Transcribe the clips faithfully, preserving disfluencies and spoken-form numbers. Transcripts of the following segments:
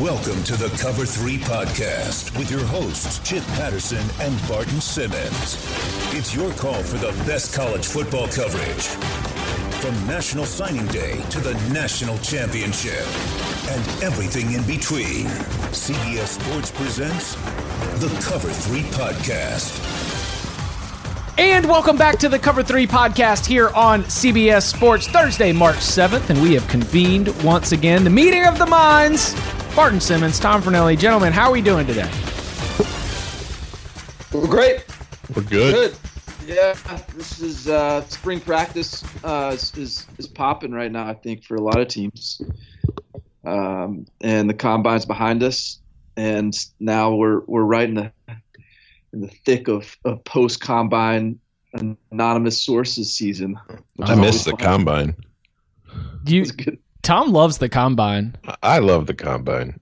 Welcome to the Cover three Podcast with your hosts, Chip Patterson and Barton Simmons. It's your call for the best college football coverage. From National Signing Day to the National Championship and everything in between, C B S Sports presents the Cover three Podcast. And welcome back to the Cover three Podcast here on C B S Sports, Thursday, March seventh, and we have convened once again the meeting of the minds. Barton Simmons, Tom Fornelli. Gentlemen, how are we doing today? We're great. We're good. Good. Yeah, this is uh, spring practice uh, is, is is popping right now, I think, for a lot of teams. Um, and the combine's behind us, and now we're we're right in the in the thick of, of post combine anonymous sources season. I miss the combine. You, Tom loves the combine. I love the combine.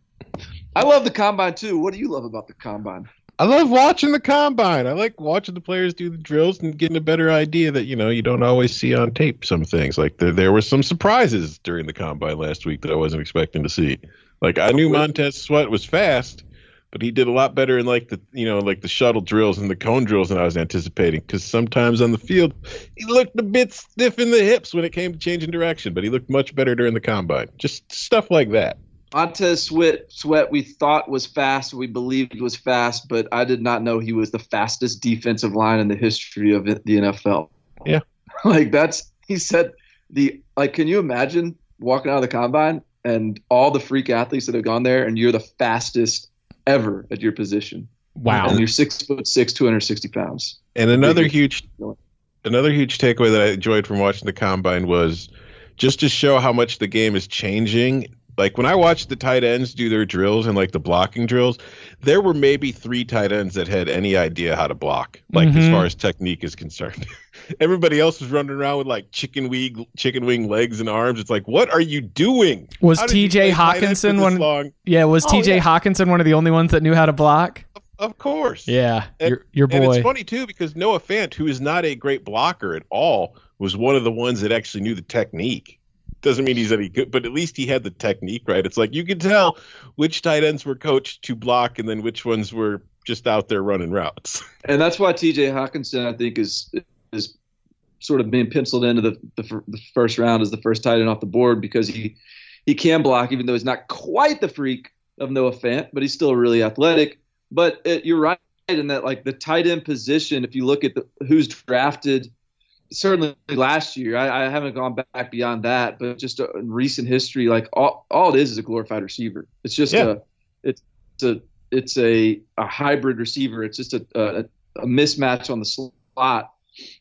I love the combine too. What do you love about the combine? I love watching the combine. I like watching the players do the drills and getting a better idea that, you know, you don't always see on tape some things. Like there, there were some surprises during the combine last week that I wasn't expecting to see. Like I knew Montez Sweat was fast, but he did a lot better in like the, you know, like the shuttle drills and the cone drills than I was anticipating. Because sometimes on the field, he looked a bit stiff in the hips when it came to changing direction, but he looked much better during the combine. Just stuff like that. Montez Sweat, Sweat, we thought was fast. We believed was fast, but I did not know he was the fastest defensive line in the history of the N F L. Yeah. Like that's, he said the, like, can you imagine walking out of the combine and all the freak athletes that have gone there and you're the fastest ever at your position. Wow. And you're six foot six, two hundred sixty pounds. And another huge, another huge takeaway that I enjoyed from watching the combine was just to show how much the game is changing. Like when I watched the tight ends do their drills and like the blocking drills, there were maybe three tight ends that had any idea how to block, like mm-hmm. as far as technique is concerned. Everybody else was running around with like chicken wing, chicken wing legs and arms. It's like, what are you doing? Was T J Hawkinson one? Long? Yeah, was oh, T J yeah. Hawkinson one of the only ones that knew how to block? Of, of course. Yeah, and, your, your boy. And it's funny too because Noah Fant, who is not a great blocker at all, was one of the ones that actually knew the technique. Doesn't mean he's any good, but at least he had the technique right. It's like you could tell which tight ends were coached to block and then which ones were just out there running routes. And that's why T J Hawkinson, I think, is is sort of being penciled into the, the the first round as the first tight end off the board because he he can block, even though he's not quite the freak of Noah Fant, but he's still really athletic. But it, you're right in that, like the tight end position, if you look at the, who's drafted. Certainly last year, I, I haven't gone back beyond that, but just a, in recent history, like all, all it is is a glorified receiver. It's just yeah. a, it's a, it's a, a hybrid receiver. It's just a, a, a mismatch on the slot,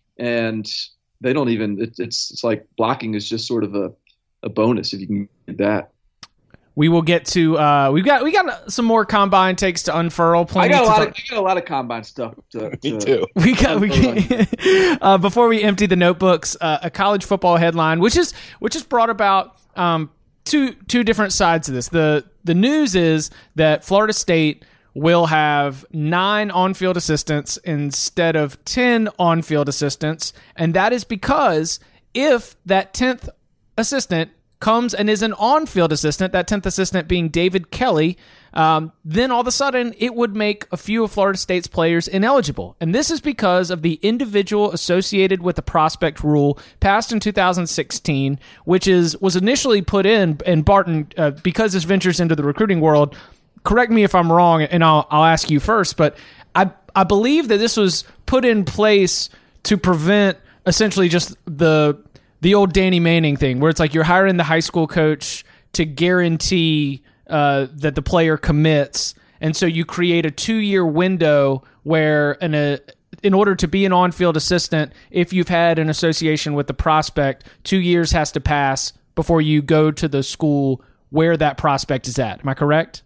and they don't even. It, it's it's like blocking is just sort of a, a bonus if you can get that. We will get to uh, we've got we got some more combine takes to unfurl. I got a lot of I got a lot of combine stuff. To, Me to too. We got we can, uh, before we empty the notebooks, uh, a college football headline, which is which is brought about um, two two different sides of this. The the news is that Florida State will have nine on-field assistants instead of ten on-field assistants, and that is because if that tenth assistant comes and is an on-field assistant, that tenth assistant being David Kelly, um, then all of a sudden it would make a few of Florida State's players ineligible. And this is because of the individual associated with the prospect rule passed in two thousand sixteen, which is was initially put in, and Barton, uh, because this ventures into the recruiting world, correct me if I'm wrong, and I'll, I'll ask you first, but I, I believe that this was put in place to prevent essentially just the... the old Danny Manning thing where it's like you're hiring the high school coach to guarantee uh, that the player commits. And so you create a two-year window where an, a, in order to be an on-field assistant, if you've had an association with the prospect, two years has to pass before you go to the school where that prospect is at. Am I correct?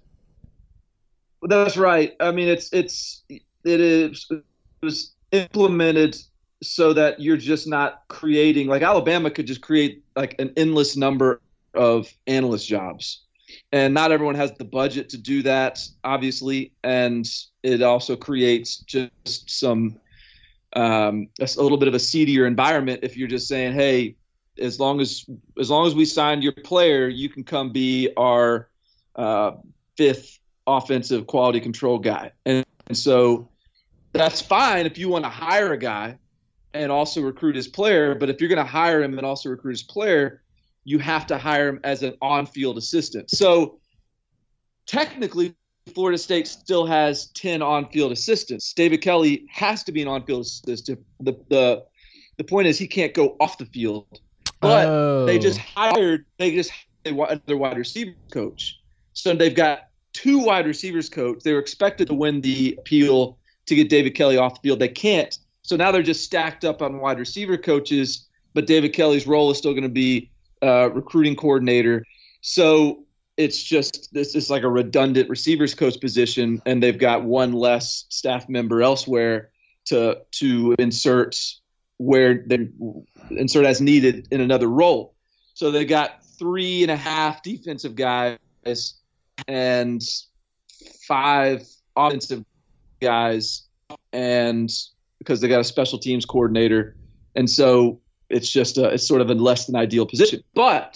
That's right. I mean, it's it's it is it was implemented so that you're just not creating, like Alabama could just create like an endless number of analyst jobs. And not everyone has the budget to do that, obviously. And it also creates just some, um, a, a little bit of a seedier environment if you're just saying, hey, as long as as long as we signed your player, you can come be our uh, fifth offensive quality control guy. And, and so that's fine if you want to hire a guy and also recruit his player. But if you're going to hire him and also recruit his player, you have to hire him as an on-field assistant. So technically, Florida State still has ten on-field assistants. David Kelly has to be an on-field assistant. The the the point is he can't go off the field. But oh. they just hired they just hired their wide receiver coach. So they've got two wide receivers coach. They were expected to win the appeal to get David Kelly off the field. They can't. So now they're just stacked up on wide receiver coaches, but David Kelly's role is still going to be uh, recruiting coordinator. So it's just this is like a redundant receivers coach position, and they've got one less staff member elsewhere to to insert where they insert as needed in another role. So they got three and a half defensive guys and five offensive guys, and because they got a special teams coordinator, and so it's just a, it's sort of a less than ideal position. But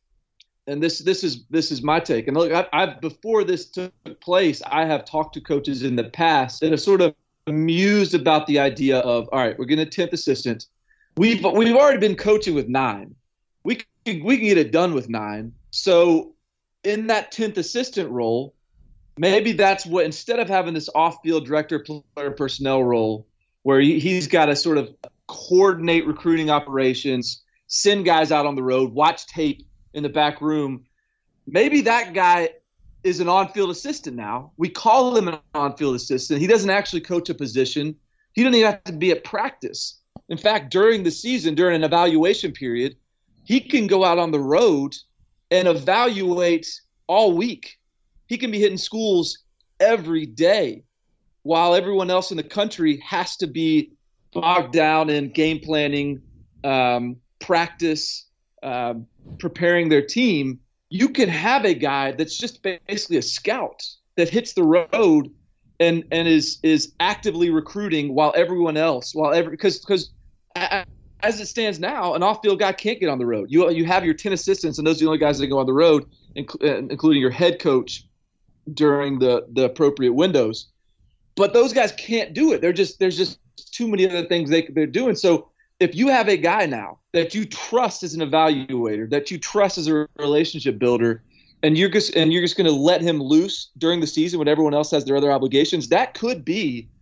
and this this is this is my take. And look, I, I've before this took place, I have talked to coaches in the past that have sort of amused about the idea of, all right, we're going to tenth assistant. We've we've already been coaching with nine. We can, we can get it done with nine. So in that tenth assistant role, maybe that's what, instead of having this off-field director player personnel role where he, he's got to sort of coordinate recruiting operations, send guys out on the road, watch tape in the back room, maybe that guy is an on-field assistant now. We call him an on-field assistant. He doesn't actually coach a position. He doesn't even have to be at practice. In fact, during the season, during an evaluation period, he can go out on the road and evaluate all week. He can be hitting schools every day while everyone else in the country has to be bogged down in game planning, um, practice, um, preparing their team. You can have a guy that's just basically a scout that hits the road and and is is actively recruiting while everyone else, while every because because as it stands now, an off-field guy can't get on the road. You you have your ten assistants, and those are the only guys that go on the road, including your head coach during the the appropriate windows. But those guys can't do it. They're just there's just too many other things they they're doing. So if you have a guy now that you trust as an evaluator, that you trust as a relationship builder, and you're just and you're just going to let him loose during the season when everyone else has their other obligations, that could be,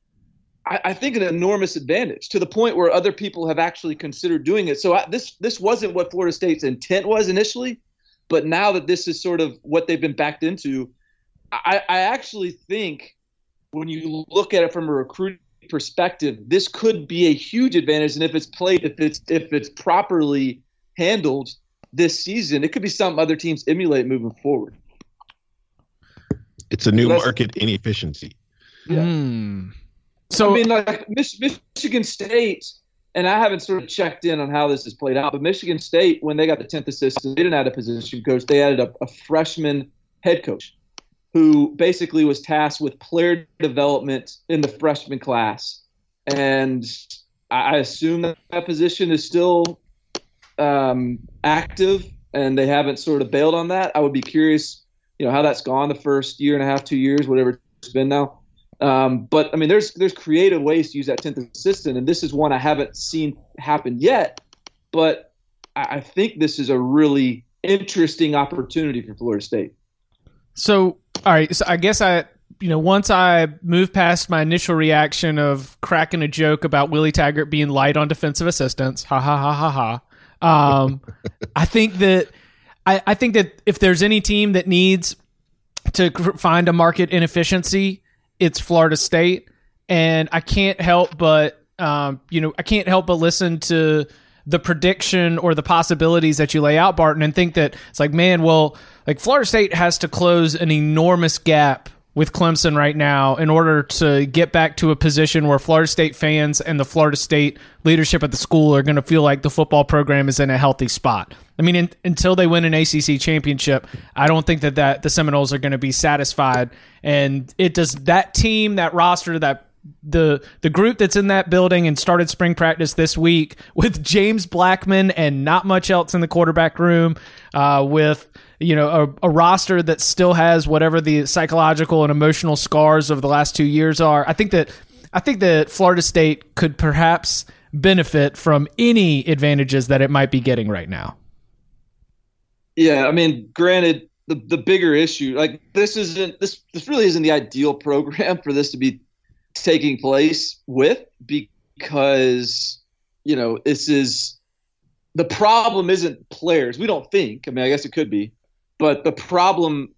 I, I think, an enormous advantage to the point where other people have actually considered doing it. So I, this this wasn't what Florida State's intent was initially, but now that this is sort of what they've been backed into, I, I actually think when you look at it from a recruiting perspective, this could be a huge advantage. And if it's played, if it's if it's properly handled this season, it could be something other teams emulate moving forward. It's a new so market inefficiency. Yeah. Mm. So I mean, like Mich- Michigan State, and I haven't sort of checked in on how this has played out, but Michigan State, when they got the tenth assistant, they didn't add a position coach. They added a, a freshman head coach who basically was tasked with player development in the freshman class. And I assume that, that position is still um, active, and they haven't sort of bailed on that. I would be curious, you know, how that's gone the first year and a half, two years, whatever it's been now. Um, but, I mean, there's there's creative ways to use that tenth assistant, and this is one I haven't seen happen yet. But I, I think this is a really interesting opportunity for Florida State. So, all right. So I guess I, you know, once I move past my initial reaction of cracking a joke about Willie Taggart being light on defensive assistants, ha ha ha ha ha. Um, I think that I, I think that if there's any team that needs to find a market inefficiency, it's Florida State, and I can't help but, um, you know, I can't help but listen to the prediction or the possibilities that you lay out, Barton, and think that it's like, man, well, like Florida State has to close an enormous gap with Clemson right now in order to get back to a position where Florida State fans and the Florida State leadership at the school are going to feel like the football program is in a healthy spot. I mean, in, until they win an A C C championship, I don't think that, that the Seminoles are going to be satisfied. And it does that team, that roster, that the the group that's in that building and started spring practice this week with James Blackman and not much else in the quarterback room, uh, with you know a, a roster that still has whatever the psychological and emotional scars of the last two years are. I think that I think that Florida State could perhaps benefit from any advantages that it might be getting right now. Yeah, I mean, granted, the the bigger issue, like this isn't this this really isn't the ideal program for this to be taking place with, because you know this is the problem isn't players. We don't think. I mean, I guess it could be, but the problem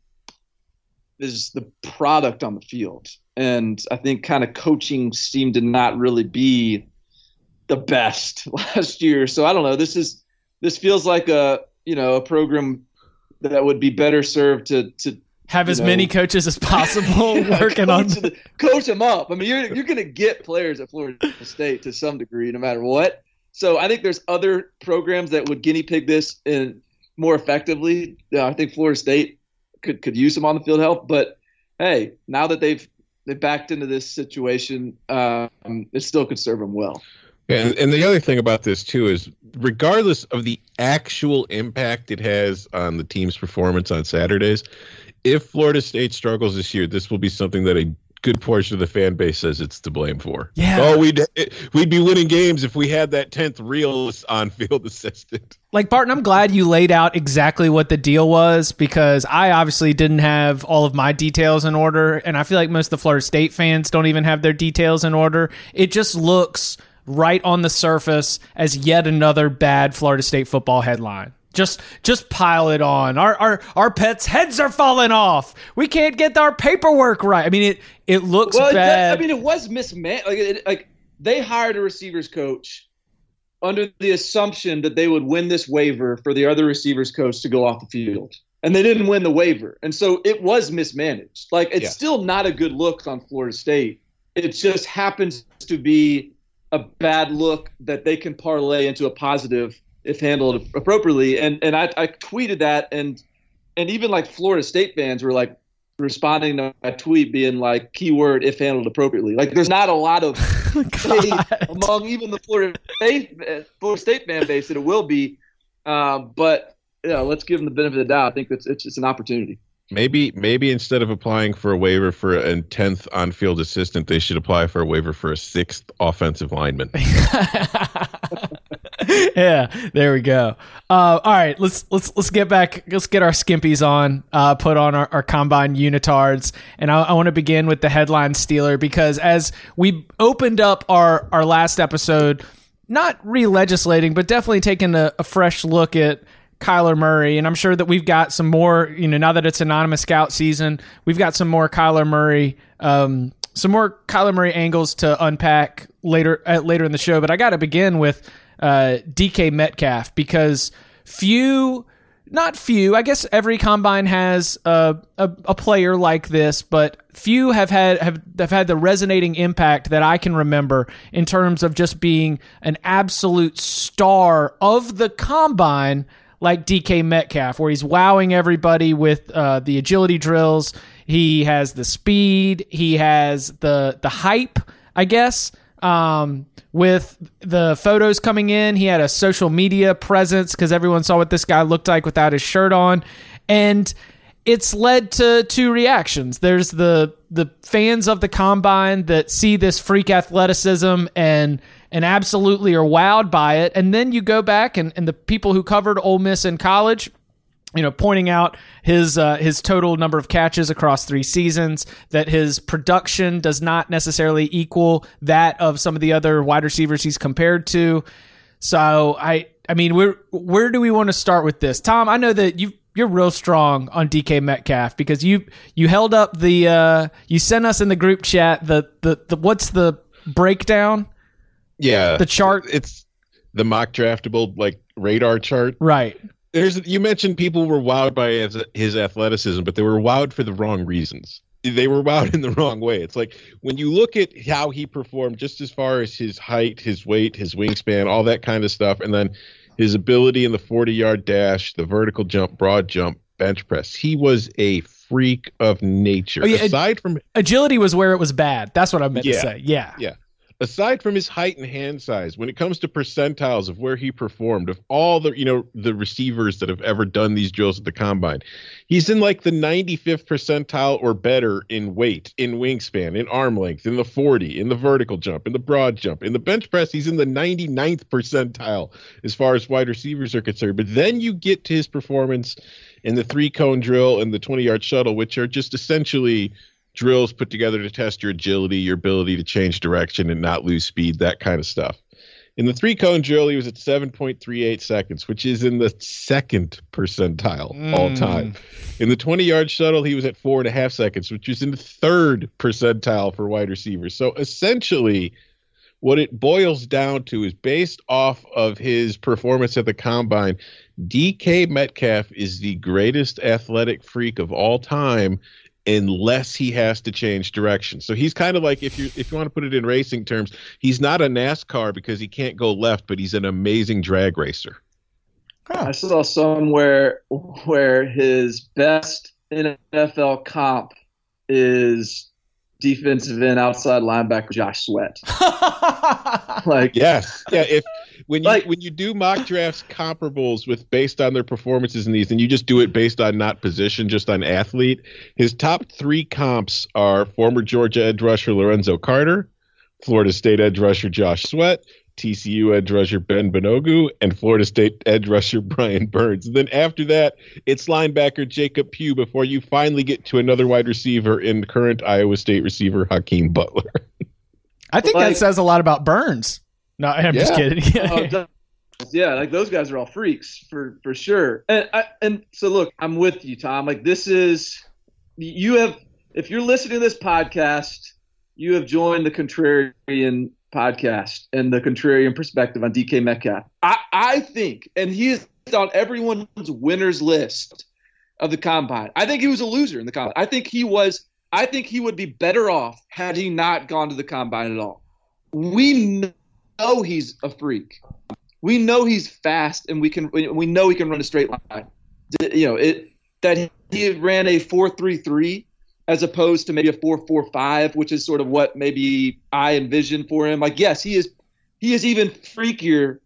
is the product on the field, and I think kind of coaching seemed to not really be the best last year. So I don't know. This is this feels like a you know a program that would be better served to to have as know, many coaches as possible yeah, working coach on the, coach them up. I mean, you're you're going to get players at Florida State to some degree, no matter what. So I think there's other programs that would guinea pig this in more effectively. Uh, I think Florida State could could use some on the field help, but hey, now that they've they've backed into this situation, um, it still could serve them well. And, and the other thing about this, too, is regardless of the actual impact it has on the team's performance on Saturdays, if Florida State struggles this year, this will be something that a good portion of the fan base says it's to blame for. Yeah. Oh, we'd, we'd be winning games if we had that tenth real on-field assistant. Like, Barton, I'm glad you laid out exactly what the deal was, because I obviously didn't have all of my details in order, and I feel like most of the Florida State fans don't even have their details in order. It just looks right on the surface as yet another bad Florida State football headline. Just just pile it on. Our our our pets' heads are falling off. We can't get our paperwork right. I mean, it it looks well, bad. I mean, it was mismanaged. Like, it, like they hired a receivers coach under the assumption that they would win this waiver for the other receivers coach to go off the field, and they didn't win the waiver, and so it was mismanaged. Like, it's yeah. still not a good look on Florida State. It just happens to be a bad look that they can parlay into a positive if handled appropriately. And and I, I tweeted that, and and even like Florida State fans were like responding to my tweet being like, keyword if handled appropriately. Like, there's not a lot of faith among even the Florida State, Florida State fan base that it will be. Uh, but you know, let's give them the benefit of the doubt. I think it's it's, it's an opportunity. Maybe maybe instead of applying for a waiver for a tenth on-field assistant, they should apply for a waiver for a sixth offensive lineman. Yeah, there we go. Uh, all right, let's let's let's get back. Let's get our skimpies on. Uh, put on our, our combine unitards, and I, I want to begin with the headline stealer, because as we opened up our our last episode, not re-legislating, but definitely taking a, a fresh look at Kyler Murray, and I'm sure that we've got some more, you know, now that it's anonymous scout season, we've got some more Kyler Murray, um, some more Kyler Murray angles to unpack later, uh, later in the show. But I got to begin with uh, D K Metcalf, because few, not few, I guess every combine has a, a, a player like this, but few have had, have, have had the resonating impact that I can remember in terms of just being an absolute star of the combine, like D K Metcalf, where he's wowing everybody with uh, the agility drills. He has the speed. He has the the hype, I guess. Um, with the photos coming in, he had a social media presence because everyone saw what this guy looked like without his shirt on. And it's led to two reactions. There's the the fans of the combine that see this freak athleticism and and absolutely are wowed by it. And then you go back and, and the people who covered Ole Miss in college, you know, pointing out his uh, his total number of catches across three seasons, that his production does not necessarily equal that of some of the other wide receivers he's compared to. So I I mean, where where do we want to start with this, Tom? I know that you you're real strong on D K Metcalf because you you held up the uh, you sent us in the group chat the the, the what's the breakdown. Yeah, the chart. It's the mock draftable like radar chart. Right. There's you mentioned people were wowed by his, his athleticism, but they were wowed for the wrong reasons. They were wowed in the wrong way. It's like when you look at how he performed, just as far as his height, his weight, his wingspan, all that kind of stuff, and then his ability in the forty-yard dash, the vertical jump, broad jump, bench press. He was a freak of nature. Oh, yeah, Aside from agility was where it was bad. That's what I meant Yeah. to say. Yeah. Yeah. Aside from his height and hand size, when it comes to percentiles of where he performed, of all the, you know, the receivers that have ever done these drills at the combine, he's in like the ninety-fifth percentile or better in weight, in wingspan, in arm length, in the forty, in the vertical jump, in the broad jump, in the bench press. He's in the ninety-ninth percentile as far as wide receivers are concerned. But then you get to his performance in the three cone drill and the twenty yard shuttle, which are just essentially drills put together to test your agility, your ability to change direction and not lose speed, that kind of stuff. In the three cone drill, he was at seven point three eight seconds, which is in the second percentile mm. all time. In the twenty yard shuttle, he was at four and a half seconds, which is in the third percentile for wide receivers. So essentially, what it boils down to is based off of his performance at the combine, D K Metcalf is the greatest athletic freak of all time, unless he has to change direction. So he's kind of like, if you if you want to put it in racing terms, he's not a NASCAR because he can't go left, but he's an amazing drag racer. I saw somewhere where his best N F L comp is defensive end outside linebacker Josh Sweat. Like, yes, yeah. If when you like, when you do mock drafts comparables with based on their performances in these, and you just do it based on not position, just on athlete, his top three comps are former Georgia edge rusher Lorenzo Carter, Florida State edge rusher Josh Sweat, T C U edge rusher Ben Benogu, and Florida State edge rusher Brian Burns. And then after that, it's linebacker Jacob Pugh before you finally get to another wide receiver in current Iowa State receiver Hakeem Butler. I think like, that says a lot about Burns. No, I'm yeah. just kidding. oh, yeah, like those guys are all freaks for, for sure. And I, and so look, I'm with you, Tom. Like this is you have if you're listening to this podcast, you have joined the Contrarian podcast and the Contrarian perspective on D K Metcalf. I, I think, and he is on everyone's winners list of the combine. I think he was a loser in the combine. I think he was. I think he would be better off had he not gone to the combine at all. We know he's a freak. We know he's fast, and we can. We know he can run a straight line. You know it that he ran a four three three. As opposed to maybe a four four five, which is sort of what maybe I envisioned for him. Like, yes, he is he is even freakier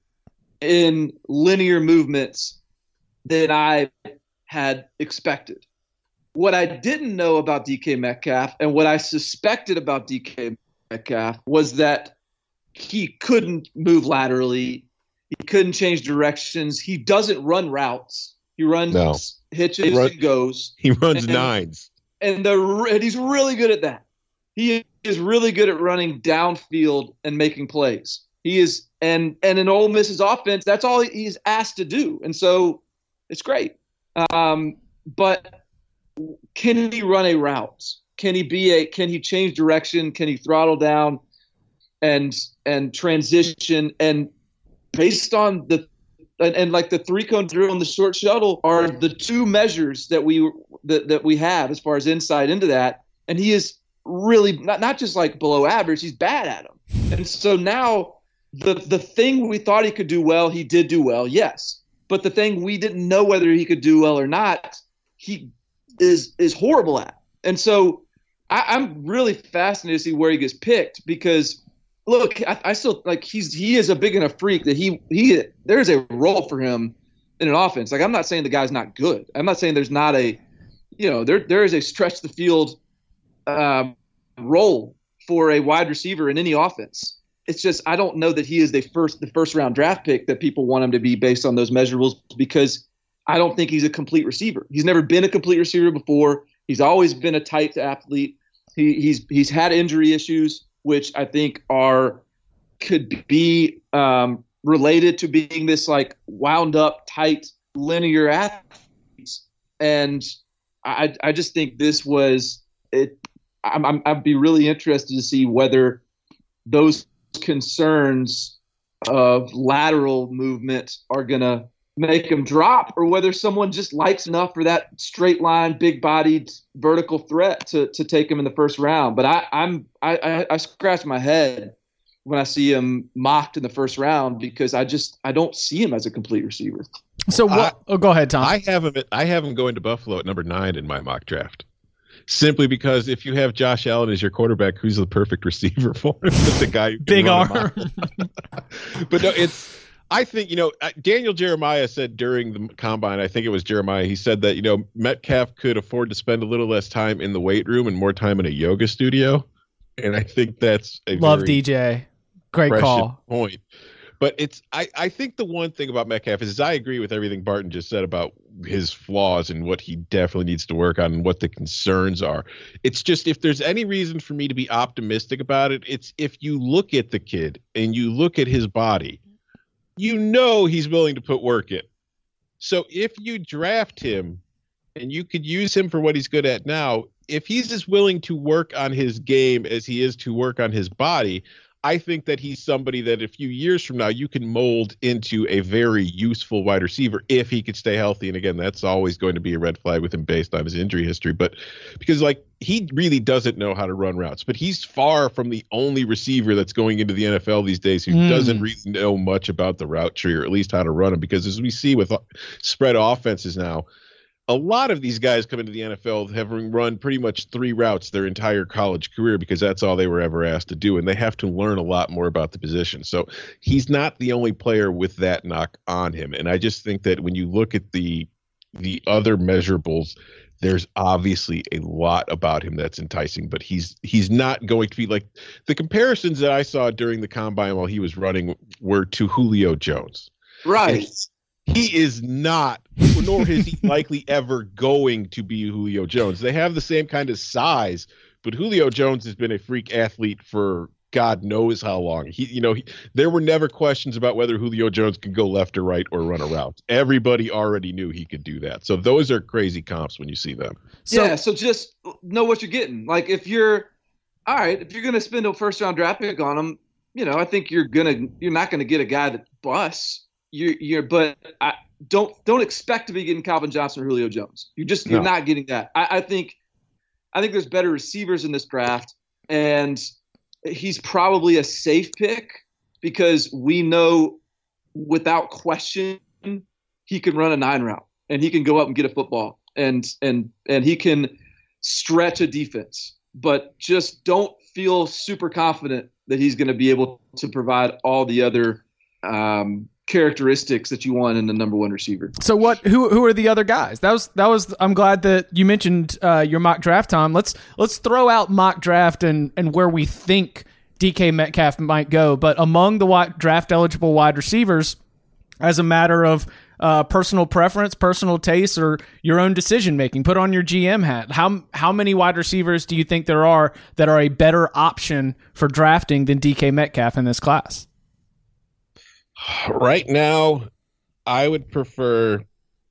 in linear movements than I had expected. What I didn't know about D K Metcalf and what I suspected about D K Metcalf was that he couldn't move laterally. He couldn't change directions. He doesn't run routes. He runs no. hitches he run, and goes. He runs and, nines. And, the, and he's really good at that. He is really good at running downfield and making plays. He is, and and in Ole Miss's offense, that's all he's asked to do, and so it's great. Um, but can he run a route? Can he be a? Can he change direction? Can he throttle down, and and transition? And based on the And, and like the three cone drill and the short shuttle are the two measures that we that, that we have as far as insight into that. And he is really not, not just like below average, he's bad at them. And so now the the thing we thought he could do well, he did do well, yes. But the thing we didn't know whether he could do well or not, he is is horrible at. And so I, I'm really fascinated to see where he gets picked because look, I, I still like he's he is a big enough freak that he he there's a role for him in an offense. Like I'm not saying the guy's not good. I'm not saying there's not a, you know, there there is a stretch the field um, role for a wide receiver in any offense. It's just I don't know that he is the first the first round draft pick that people want him to be based on those measurables because I don't think he's a complete receiver. He's never been a complete receiver before. He's always been a tight athlete. He he's he's had injury issues, which I think are could be um, related to being this like wound up, tight, linear athlete. And I, I just think this was it. I'm, I'm, I'd be really interested to see whether those concerns of lateral movement are going to make him drop or whether someone just likes enough for that straight line, big bodied vertical threat to, to take him in the first round. But I, I'm, I, I, I scratch my head when I see him mocked in the first round because I just, I don't see him as a complete receiver. So what, I, oh, go ahead, Tom. I have him, at, I have him going to Buffalo at number nine in my mock draft. Simply because if you have Josh Allen as your quarterback, who's the perfect receiver for him? But the guy who can Big run arm. But no, it's. I think, you know, Daniel Jeremiah said during the combine, I think it was Jeremiah, he said that, you know, Metcalf could afford to spend a little less time in the weight room and more time in a yoga studio. And I think that's a Love very D J. Great prescient call. point. But it's I, I think the one thing about Metcalf is, is I agree with everything Barton just said about his flaws and what he definitely needs to work on and what the concerns are. It's just, if there's any reason for me to be optimistic about it, it's if you look at the kid and you look at his body, you know he's willing to put work in. So if you draft him and you could use him for what he's good at now, if he's as willing to work on his game as he is to work on his body, I think that he's somebody that a few years from now you can mold into a very useful wide receiver if he could stay healthy. And again, that's always going to be a red flag with him based on his injury history. But because, like, he really doesn't know how to run routes, but he's far from the only receiver that's going into the N F L these days who mm. doesn't really know much about the route tree, or at least how to run them. Because as we see with spread offenses now, a lot of these guys come into the N F L having run pretty much three routes their entire college career because that's all they were ever asked to do, and they have to learn a lot more about the position. So he's not the only player with that knock on him. And I just think that when you look at the the other measurables, there's obviously a lot about him that's enticing, but he's he's not going to be like the comparisons that I saw during the combine while he was running were to Julio Jones. Right. And he is not, nor is he likely ever going to be Julio Jones. They have the same kind of size, but Julio Jones has been a freak athlete for God knows how long. He, you know, he, there were never questions about whether Julio Jones could go left or right or run a route. Everybody already knew he could do that. So those are crazy comps when you see them. So, yeah, so just know what you're getting. Like, if you're, all right, if you're going to spend a first round draft pick on him, you know, I think you're gonna, you're not going to get a guy that busts. You're, you're, but I don't don't expect to be getting Calvin Johnson or Julio Jones. You're just you're no. not getting that. I, I think, I think there's better receivers in this draft, and he's probably a safe pick because we know without question he can run a nine route and he can go up and get a football and and and he can stretch a defense. But just don't feel super confident that he's going to be able to provide all the other um, characteristics that you want in the number one receiver. So what? Who who are the other guys? That was that was. I'm glad that you mentioned uh, your mock draft, Tom. Let's let's throw out mock draft and and where we think D K Metcalf might go. But among the wide, draft eligible wide receivers, as a matter of uh, personal preference, personal taste, or your own decision making, put on your G M hat. How how many wide receivers do you think there are that are a better option for drafting than D K Metcalf in this class? Right now, I would prefer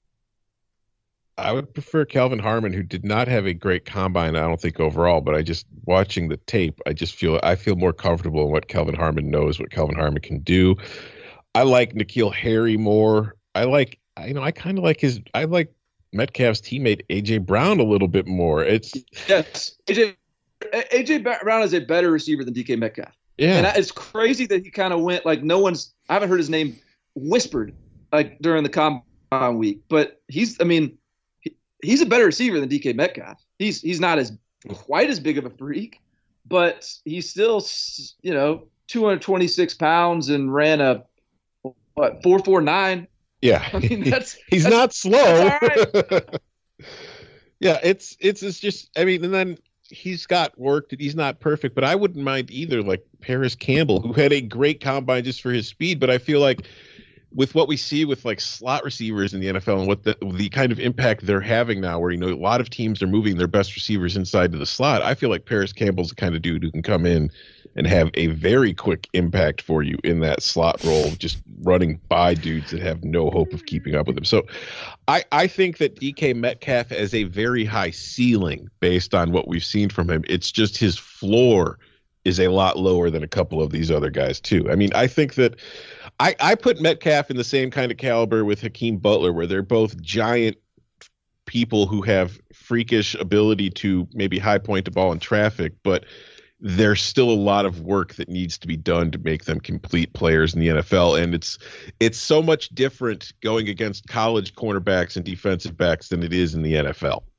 I would prefer Kelvin Harmon, who did not have a great combine, I don't think, overall, but I just watching the tape, I just feel I feel more comfortable in what Kelvin Harmon knows, what Kelvin Harmon can do. I like N'Keal Harry more. I like you know, I kind of like his I like Metcalf's teammate A J Brown a little bit more. It's yes, A J A J Brown is a better receiver than D K Metcalf. Yeah. And it's crazy that he kind of went like no one's – I haven't heard his name whispered like during the combine week. But he's – I mean, he, he's a better receiver than D K Metcalf. He's he's not as quite as big of a freak, but he's still, you know, two hundred twenty-six pounds and ran a, what, four forty-nine. Yeah. I mean, that's – He's that's, not slow. That's all right. Yeah, it's, it's it's just – I mean, and then – he's got work that he's not perfect, but I wouldn't mind either, like Paris Campbell, who had a great combine just for his speed. But I feel like with what we see with like slot receivers in the N F L and what the the kind of impact they're having now, where, you know, a lot of teams are moving their best receivers inside to the slot, I feel like Paris Campbell's the kind of dude who can come in and have a very quick impact for you in that slot role, just running by dudes that have no hope of keeping up with him. So I, I think that D K Metcalf has a very high ceiling based on what we've seen from him. It's just his floor is a lot lower than a couple of these other guys too. I mean, I think that I, I put Metcalf in the same kind of caliber with Hakeem Butler, where they're both giant people who have freakish ability to maybe high point the ball in traffic, but there's still a lot of work that needs to be done to make them complete players in the N F L. And it's it's so much different going against college cornerbacks and defensive backs than it is in the N F L.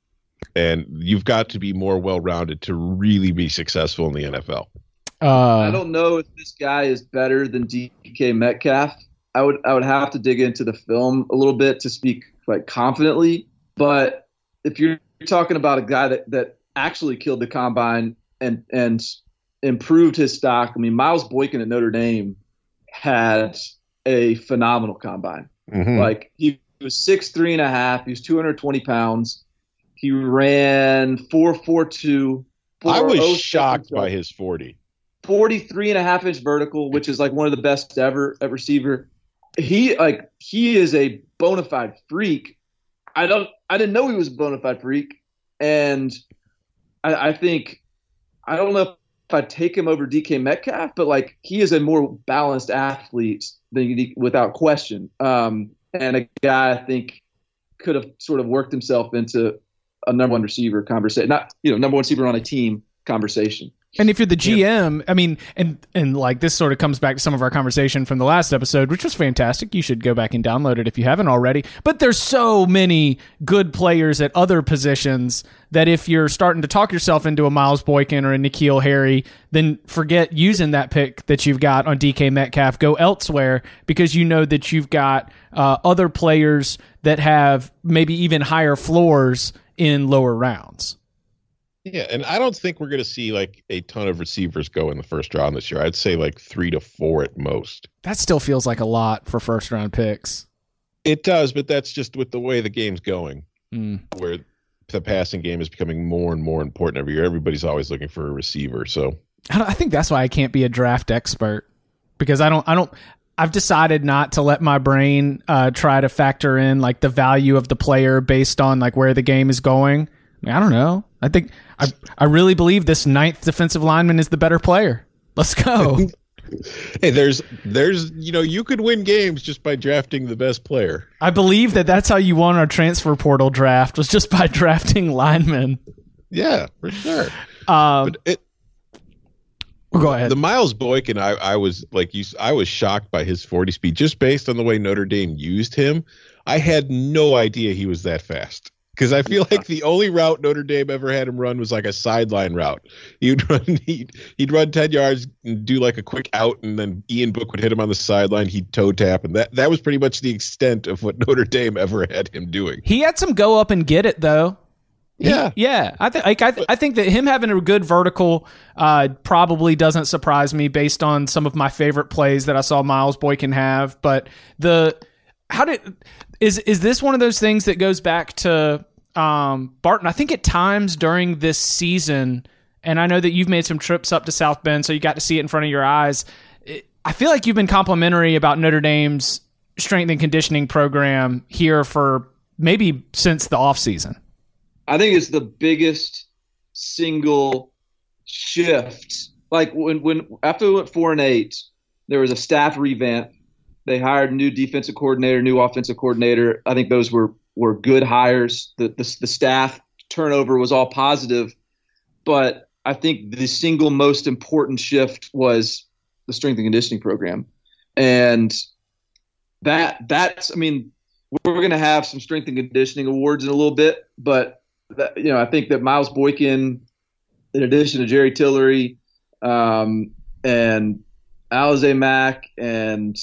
And you've got to be more well-rounded to really be successful in the N F L. Uh, I don't know if this guy is better than D K Metcalf. I would I would have to dig into the film a little bit to speak like confidently. But if you're talking about a guy that, that actually killed the combine and and improved his stock, I mean, Miles Boykin at Notre Dame had a phenomenal combine. Mm-hmm. Like he was six three and a half. He was two hundred twenty pounds. He ran four four two. I was shocked by his forty. forty-three and a half inch vertical, which is like one of the best ever at receiver. He like he is a bona fide freak. I don't I didn't know he was a bona fide freak, and I, I think I don't know if I'd take him over D K Metcalf, but like he is a more balanced athlete than without question, um, and a guy I think could have sort of worked himself into a number one receiver conversation, not you know number one receiver on a team conversation. And if you're the G M, I mean, and and like this sort of comes back to some of our conversation from the last episode, which was fantastic. You should go back and download it if you haven't already. But there's so many good players at other positions that if you're starting to talk yourself into a Miles Boykin or a N'Keal Harry, then forget using that pick that you've got on D K Metcalf. Go elsewhere because you know that you've got uh, other players that have maybe even higher floors in lower rounds. Yeah, and I don't think we're going to see like a ton of receivers go in the first round this year. I'd say like three to four at most. That still feels like a lot for first round picks. It does, but that's just with the way the game's going, mm. where the passing game is becoming more and more important every year. Everybody's always looking for a receiver. So I, don't, I think that's why I can't be a draft expert because I don't. I don't. I've decided not to let my brain uh, try to factor in like the value of the player based on like where the game is going. I mean, I don't know. I think I I really believe this ninth defensive lineman is the better player. Let's go. Hey, there's there's you know you could win games just by drafting the best player. I believe that that's how you won our transfer portal draft was just by drafting linemen. Yeah, for sure. Um, but it, go ahead. The Miles Boykin, I, I was like you. I was shocked by his forty speed just based on the way Notre Dame used him. I had no idea he was that fast. Because I feel like the only route Notre Dame ever had him run was like a sideline route. He'd run, he'd, he'd run ten yards and do like a quick out, and then Ian Book would hit him on the sideline. He'd toe tap, and that, that was pretty much the extent of what Notre Dame ever had him doing. He had some go up and get it though. Yeah, he, yeah. I think like, I, th- I think that him having a good vertical uh, probably doesn't surprise me based on some of my favorite plays that I saw Miles Boykin have. But the how did is is this one of those things that goes back to um, Barton? I think at times during this season, and I know that you've made some trips up to South Bend, so you got to see it in front of your eyes. It, I feel like you've been complimentary about Notre Dame's strength and conditioning program here for maybe since the offseason. I think it's the biggest single shift. Like when, when after we went four and eight, there was a staff revamp. They hired a new defensive coordinator, new offensive coordinator. I think those were, were good hires. The, the the staff turnover was all positive, but I think the single most important shift was the strength and conditioning program, and that that's I mean we're going to have some strength and conditioning awards in a little bit, but that, you know I think that Miles Boykin, in addition to Jerry Tillery, um, and Alize Mack, and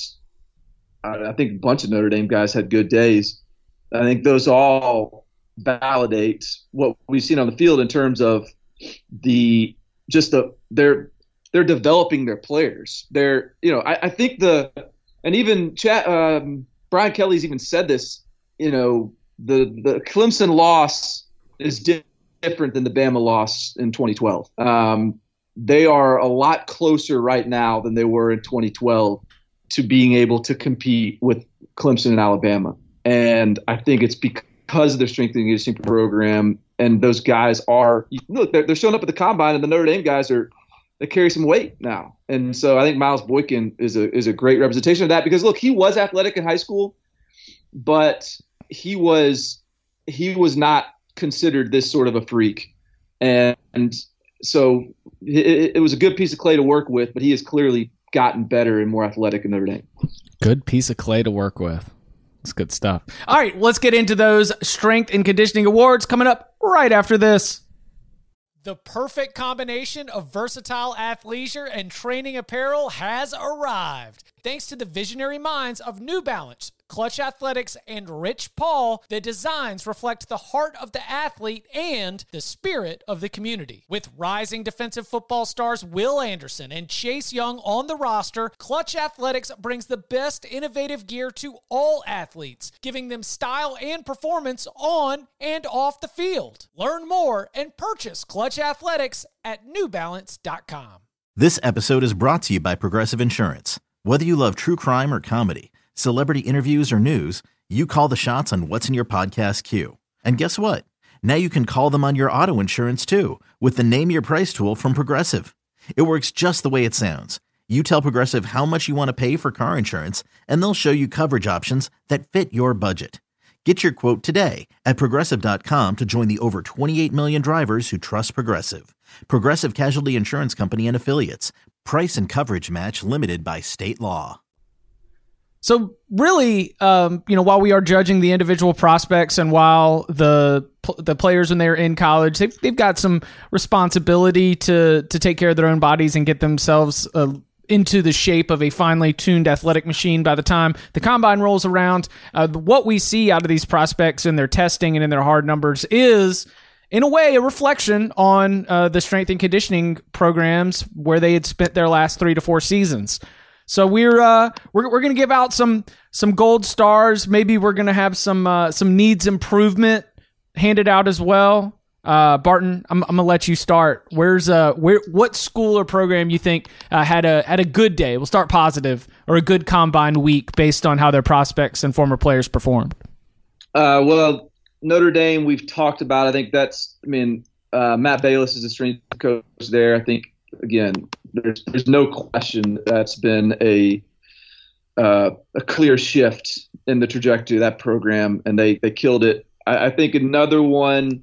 I think a bunch of Notre Dame guys had good days. I think those all validate what we've seen on the field in terms of the just the they're they're developing their players. They're you know I, I think the and even Chad, um, Brian Kelly's even said this. You know the the Clemson loss is di- different than the Bama loss in twenty twelve. Um, they are a lot closer right now than they were in twenty twelve to being able to compete with Clemson and Alabama. And I think it's because of their strength and conditioning program. And those guys are, look, they're, they're showing up at the combine, and the Notre Dame guys are, they carry some weight now. And so I think Miles Boykin is a, is a great representation of that because look, he was athletic in high school, but he was, he was not considered this sort of a freak. And, and so it, it was a good piece of clay to work with, but he has clearly gotten better and more athletic in Notre Dame. Good piece of clay to work with. That's good stuff. All right, let's get into those strength and conditioning awards coming up right after this. The perfect combination of versatile athleisure and training apparel has arrived. Thanks to the visionary minds of New Balance, Clutch Athletics, and Rich Paul, the designs reflect the heart of the athlete and the spirit of the community. With rising defensive football stars Will Anderson and Chase Young on the roster, Clutch Athletics brings the best innovative gear to all athletes, giving them style and performance on and off the field. Learn more and purchase Clutch Athletics at new balance dot com. This episode is brought to you by Progressive Insurance. Whether you love true crime or comedy, celebrity interviews or news, you call the shots on what's in your podcast queue. And guess what? Now you can call them on your auto insurance too with the Name Your Price tool from Progressive. It works just the way it sounds. You tell Progressive how much you want to pay for car insurance, and they'll show you coverage options that fit your budget. Get your quote today at Progressive dot com to join the over twenty-eight million drivers who trust Progressive. Progressive Casualty Insurance Company and Affiliates. Price and coverage match limited by state law. So really, um, you know, while we are judging the individual prospects and while the the players when they're in college, they've, they've got some responsibility to to take care of their own bodies and get themselves uh, into the shape of a finely tuned athletic machine by the time the combine rolls around. Uh, what we see out of these prospects in their testing and in their hard numbers is, in a way, a reflection on uh, the strength and conditioning programs where they had spent their last three to four seasons. So we're uh, we're we're going to give out some some gold stars. Maybe we're going to have some uh, some needs improvement handed out as well. Uh, Barton, I'm, I'm gonna let you start. Where's uh where what school or program you think uh, had a had a good day? We'll start positive, or a good combine week based on how their prospects and former players performed. Uh, well, Notre Dame, we've talked about. I think that's. I mean, uh, Matt Balis is a strength coach there. I think again, there's there's no question that's been a uh, a clear shift in the trajectory of that program, and they they killed it. I, I think another one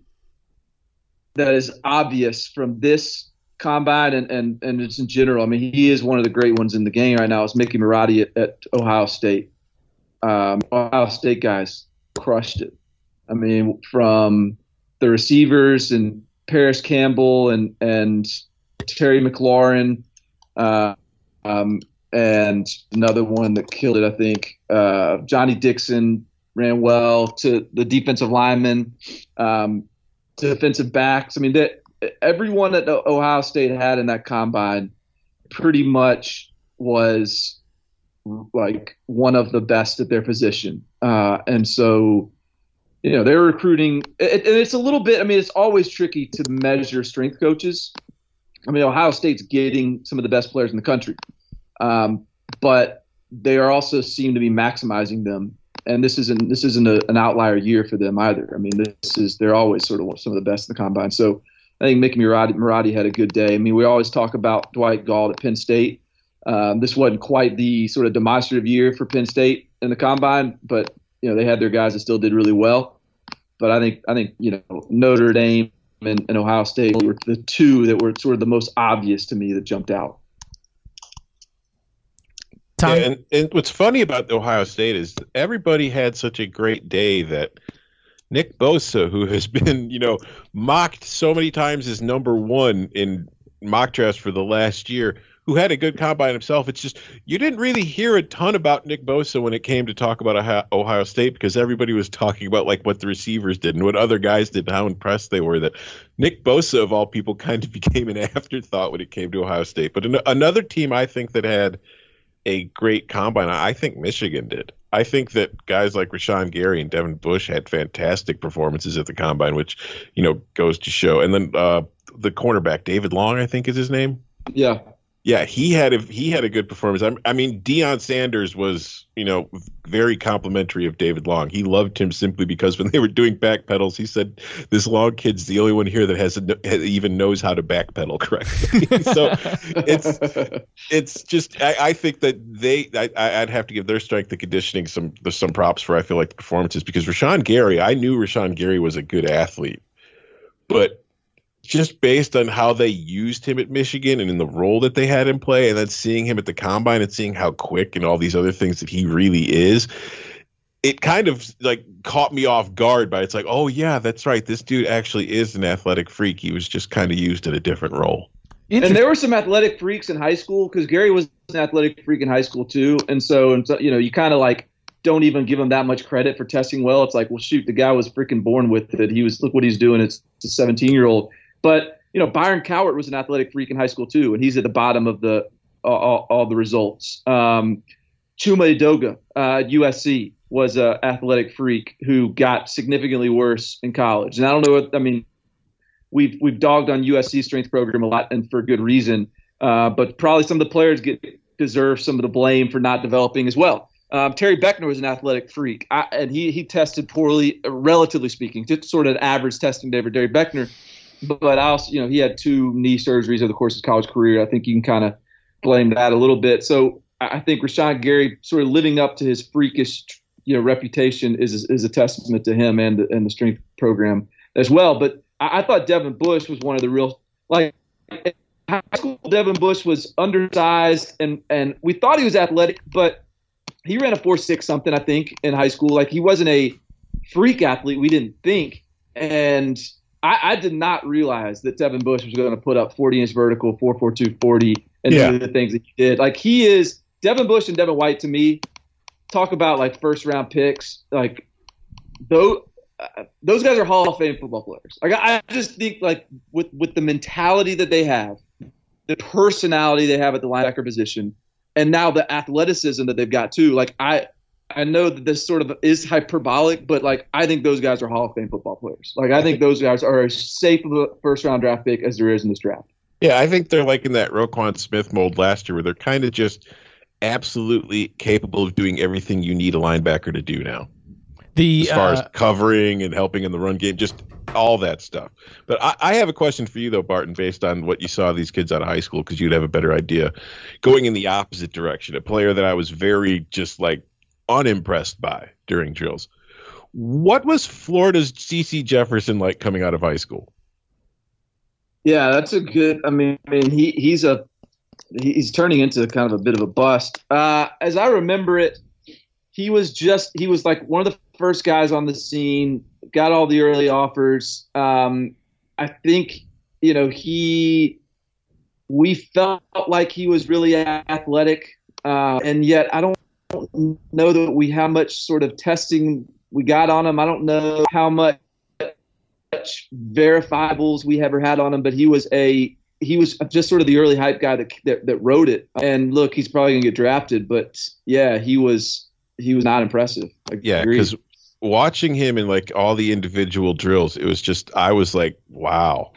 that is obvious from this combine and, and, and it's in general. I mean, he is one of the great ones in the game right now. Is Mickey Marotti at, at Ohio State. Um, Ohio State guys crushed it. I mean, from the receivers and Paris Campbell and and Terry McLaurin, uh, um, and another one that killed it, I think. Uh, Johnny Dixon ran well to the defensive linemen. Um, to defensive backs. I mean, that everyone that Ohio State had in that combine pretty much was like one of the best at their position. Uh, and so, you know, they're recruiting. It, and it's a little bit, I mean, it's always tricky to measure strength coaches. I mean, Ohio State's getting some of the best players in the country. Um, but they are also seem to be maximizing them. And this isn't this isn't a, an outlier year for them either. I mean, this is they're always sort of some of the best in the combine. So I think Mickey Marotti, Marotti had a good day. I mean, we always talk about Dwight Galt at Penn State. Um, this wasn't quite the sort of demonstrative year for Penn State in the combine, but you know they had their guys that still did really well. But I think I think you know Notre Dame and, and Ohio State were the two that were sort of the most obvious to me that jumped out. Yeah, and, and what's funny about Ohio State is everybody had such a great day that Nick Bosa, who has been, you know, mocked so many times as number one in mock drafts for the last year, who had a good combine himself. It's just you didn't really hear a ton about Nick Bosa when it came to talk about Ohio State because everybody was talking about like what the receivers did and what other guys did and how impressed they were that Nick Bosa, of all people, kind of became an afterthought when it came to Ohio State. But an- another team I think that had a great combine, I think Michigan did. I think that guys like Rashawn Gary and Devin Bush had fantastic performances at the combine, which, you know, goes to show. And then uh, the cornerback, David Long, I think is his name. Yeah. Yeah, he had a he had a good performance. I, I mean, Deion Sanders was, you know, very complimentary of David Long. He loved him simply because when they were doing back pedals, he said, "This Long kid's the only one here that has a, even knows how to back pedal correctly." So it's it's just I, I think that they I, I'd have to give their strength and conditioning some some props for I feel like the performances because Rashawn Gary, I knew Rashawn Gary was a good athlete, but just based on how they used him at Michigan and in the role that they had in play, and then seeing him at the combine and seeing how quick and all these other things that he really is, it kind of like caught me off guard by it's like, oh yeah, that's right. This dude actually is an athletic freak. He was just kind of used in a different role. And there were some athletic freaks in high school because Gary was an athletic freak in high school too. And so, and so you know, you kind of like don't even give him that much credit for testing well. It's like, well, shoot, the guy was freaking born with it. He was, look what he's doing. It's a seventeen year old. But, you know, Byron Cowart was an athletic freak in high school too. And he's at the bottom of the, uh, all, all the results. Um, Chuma Edoga, uh, U S C was an athletic freak who got significantly worse in college. And I don't know what, I mean, We've we've dogged on U S C strength program a lot, and for good reason. Uh, but probably some of the players get deserve some of the blame for not developing as well. Um, Terry Beckner was an athletic freak, I, and he he tested poorly, relatively speaking, just sort of an average testing day for Terry Beckner. But, but I also, you know, he had two knee surgeries over the course of his college career. I think you can kind of blame that a little bit. So I think Rashawn Gary sort of living up to his freakish, you know, reputation is is a testament to him and and the strength program as well. But I thought Devin Bush was one of the real, like, in high school, Devin Bush was undersized, and, and we thought he was athletic, but he ran a four six something, I think, in high school. Like, he wasn't a freak athlete, we didn't think. And I, I did not realize that Devin Bush was going to put up forty-inch vertical, four four two forty, and yeah. do the things that he did. Like, he is – Devin Bush and Devin White, to me, talk about, like, first-round picks. Like, those – Uh, those guys are Hall of Fame football players. Like I just think, like with with the mentality that they have, the personality they have at the linebacker position, and now the athleticism that they've got too. Like I, I know that this sort of is hyperbolic, but like I think those guys are Hall of Fame football players. Like I think those guys are as safe of a first round draft pick as there is in this draft. Yeah, I think they're like in that Roquan Smith mold last year, where they're kind of just absolutely capable of doing everything you need a linebacker to do now. The, as far uh, as covering and helping in the run game, just all that stuff. But I, I have a question for you, though, Barton, based on what you saw these kids out of high school, because you'd have a better idea. Going in the opposite direction, a player that I was very just like unimpressed by during drills. What was Florida's C C Jefferson like coming out of high school? Yeah, that's a good. I mean, I mean, he he's a he's turning into kind of a bit of a bust. Uh, as I remember it, he was just he was like one of the first guys on the scene, got all the early offers. Um, I think, you know, he, we felt like he was really athletic. Uh, and yet I don't know that we, how much sort of testing we got on him. I don't know how much verifiables we ever had on him, but he was a, he was just sort of the early hype guy that, that, that wrote it. And look, he's probably gonna get drafted, but yeah, he was, he was not impressive. I yeah. agree. Cause watching him in like all the individual drills, it was just, I was like, wow,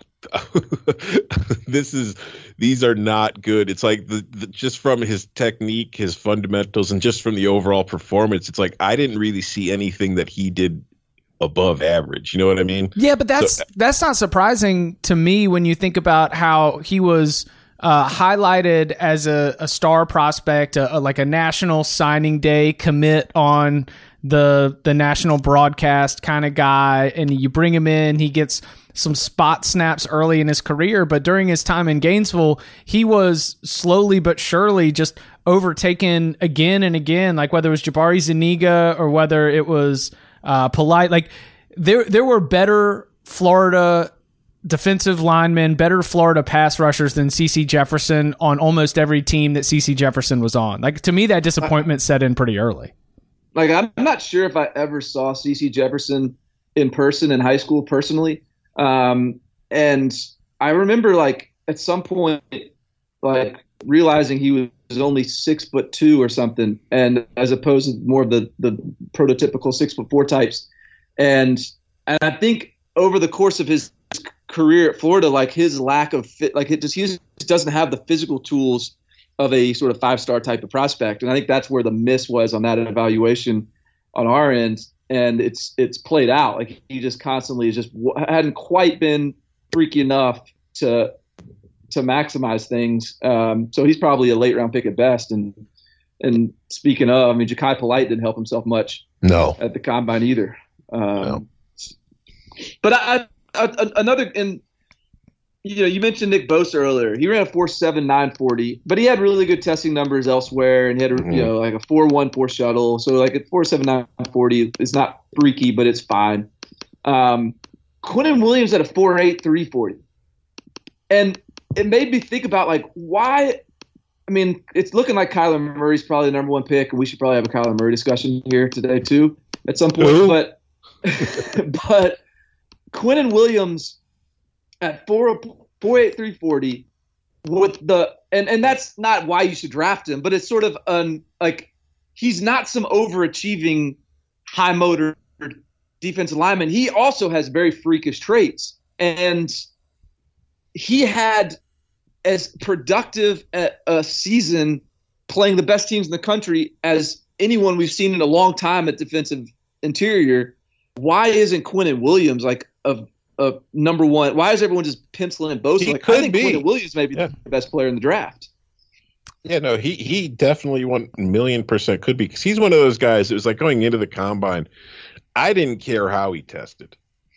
this is, these are not good. It's like the, the just from his technique, his fundamentals, and just from the overall performance, it's like, I didn't really see anything that he did above average. You know what I mean? Yeah, but that's, so, that's not surprising to me when you think about how he was uh, highlighted as a, a star prospect, a, a, like a national signing day commit on the the national broadcast kind of guy, and you bring him in, he gets some spot snaps early in his career, but during his time in Gainesville, he was slowly but surely just overtaken again and again, like whether it was Jabari Zuniga or whether it was uh, Polite. Like there there were better Florida defensive linemen, better Florida pass rushers than C C Jefferson on almost every team that C C Jefferson was on. Like to me, that disappointment set in pretty early. Like, I'm not sure if I ever saw C C Jefferson in person in high school personally. Um, and I remember, like, at some point, like, realizing he was only six foot two or something, and as opposed to more of the, the prototypical six foot four types. And, and I think over the course of his career at Florida, like, his lack of fit, like, it just, he just doesn't have the physical tools of a sort of five-star type of prospect. And I think that's where the miss was on that evaluation on our end. And it's it's played out. Like he just constantly just hadn't quite been freaky enough to to maximize things. Um, so he's probably a late-round pick at best. And and speaking of, I mean, Ja'Kai Polite didn't help himself much no. at the combine either. Um, no. But I, I, I, another – and you know, you mentioned Nick Bosa earlier. He ran a four seven nine forty, but he had really good testing numbers elsewhere, and he had Mm-hmm. you know like a four one four shuttle. So like a four seven nine forty is not freaky, but it's fine. Um, Quinnen Williams at a four eight three forty, and it made me think about like why. I mean, it's looking like Kyler Murray's probably the number one pick, and we should probably have a Kyler Murray discussion here today too at some point. Ooh. But but Quinnen Williams at four four eight three forty with the and and that's not why you should draft him, but it's sort of un like he's not some overachieving high motor defensive lineman. He also has very freakish traits, and he had as productive a, a season playing the best teams in the country as anyone we've seen in a long time at defensive interior. Why isn't Quinnen Williams like a, a number one? Why is everyone just penciling in Bosa? He Like, could I think be. Quinnen Williams may be Yeah. the best player in the draft. Yeah, no, he he definitely one million percent could be, because he's one of those guys. It was like going into the combine. I didn't care how he tested.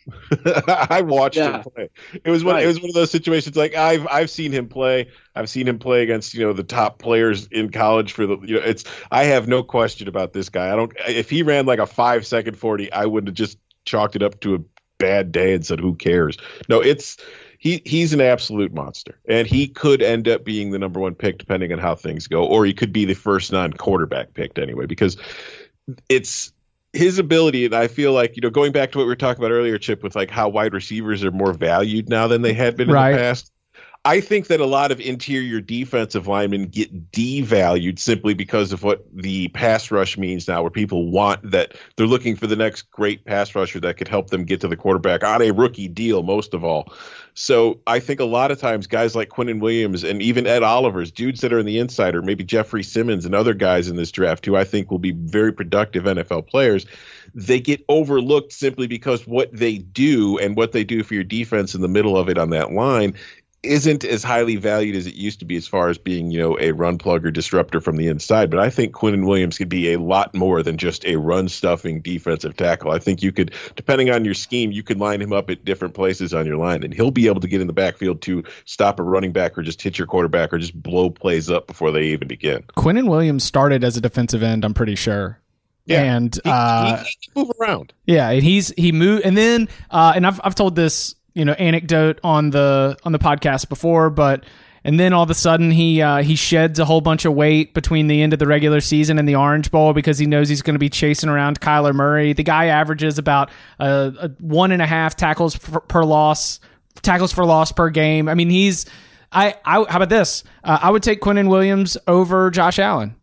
I watched Yeah. him play. It was one. Right. It was one of those situations. Like I've I've seen him play. I've seen him play against you know the top players in college for the you know it's. I have no question about this guy. I don't. If he ran like a five second forty, I would have just chalked it up to a bad day and said, "Who cares?" No, it's. He he's an absolute monster, and he could end up being the number one pick depending on how things go, or he could be the first non-quarterback picked anyway, because it's his ability. And I feel like, you know, going back to what we were talking about earlier, Chip, with like how wide receivers are more valued now than they had been in Right. the past. I think that a lot of interior defensive linemen get devalued simply because of what the pass rush means now, where people want that they're looking for the next great pass rusher that could help them get to the quarterback on a rookie deal, most of all. So I think a lot of times guys like Quinnen Williams and even Ed Oliver's, dudes that are in the inside, or maybe Jeffrey Simmons and other guys in this draft who I think will be very productive N F L players, they get overlooked simply because what they do and what they do for your defense in the middle of it on that line isn't as highly valued as it used to be as far as being, you know, a run plug or disruptor from the inside. But I think Quinnen Williams could be a lot more than just a run stuffing defensive tackle. I think you could, depending on your scheme, you could line him up at different places on your line, and he'll be able to get in the backfield to stop a running back or just hit your quarterback or just blow plays up before they even begin. Quinnen Williams started as a defensive end, I'm pretty sure. Yeah. And He, uh, he, he can move around. yeah, and he's he moved, and then uh, and I've I've told this you know anecdote on the on the podcast before, but and then all of a sudden he uh, he sheds a whole bunch of weight between the end of the regular season and the Orange Bowl because he knows he's going to be chasing around Kyler Murray. The guy averages about uh, a one and a half tackles per, per loss, tackles for loss per game. I mean, he's I, I how about this? Uh, I would take Quinnen Williams over Josh Allen.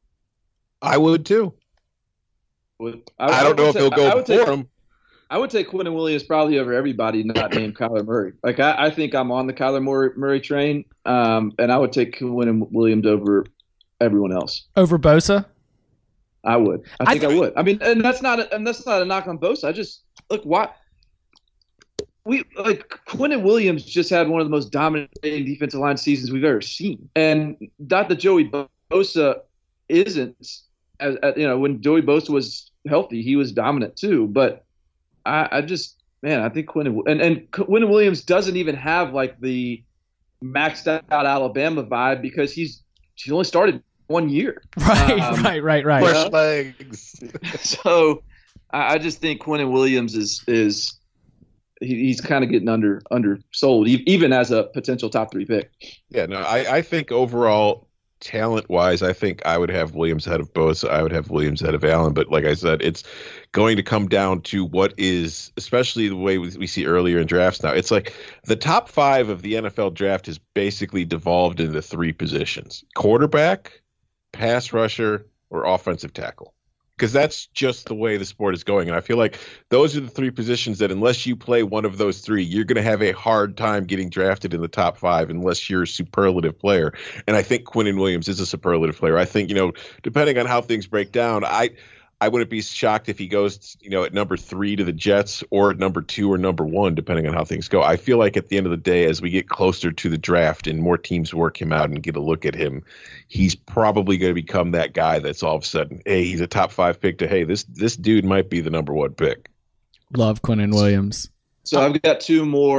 I would too. I, I don't know if would he'll ta- go I would before take, him. I would take Quinnen Williams probably over everybody not named Kyler Murray. Like I, I think I'm on the Kyler Murray, Murray train, um, and I would take Quinnen Williams over everyone else. Over Bosa? I would. I think I, I th- would. I mean, and that's not a, and that's not a knock on Bosa. I just look why we like Quinnen Williams just had one of the most dominating defensive line seasons we've ever seen, and not that Joey Bosa isn't. As, as you know, when Joey Bosa was healthy, he was dominant too. But I, I just, man, I think Quinnen and and Quinnen Williams doesn't even have like the maxed out Alabama vibe because he's he only started one year. Right, Um, right, right, right. Yeah. Fresh legs. So I, I just think Quinnen Williams is is he, he's kind of getting under undersold, e- even as a potential top three pick. Yeah, no, I, I think overall, talent-wise, I think I would have Williams ahead of Bosa. I would have Williams ahead of Allen. But like I said, it's going to come down to what is, especially the way we, we see earlier in drafts now. It's like the top five of the N F L draft has basically devolved into three positions: quarterback, pass rusher, or offensive tackle. Because that's just the way the sport is going. And I feel like those are the three positions that unless you play one of those three, you're going to have a hard time getting drafted in the top five unless you're a superlative player. And I think Quinnen Williams is a superlative player. I think, you know, depending on how things break down, I I wouldn't be shocked if he goes, you know, at number three to the Jets or at number two or number one, depending on how things go. I feel like at the end of the day, as we get closer to the draft and more teams work him out and get a look at him, he's probably going to become that guy that's all of a sudden, hey, he's a top five pick to, hey, this this dude might be the number one pick. Love Quinnen Williams. So I've got two more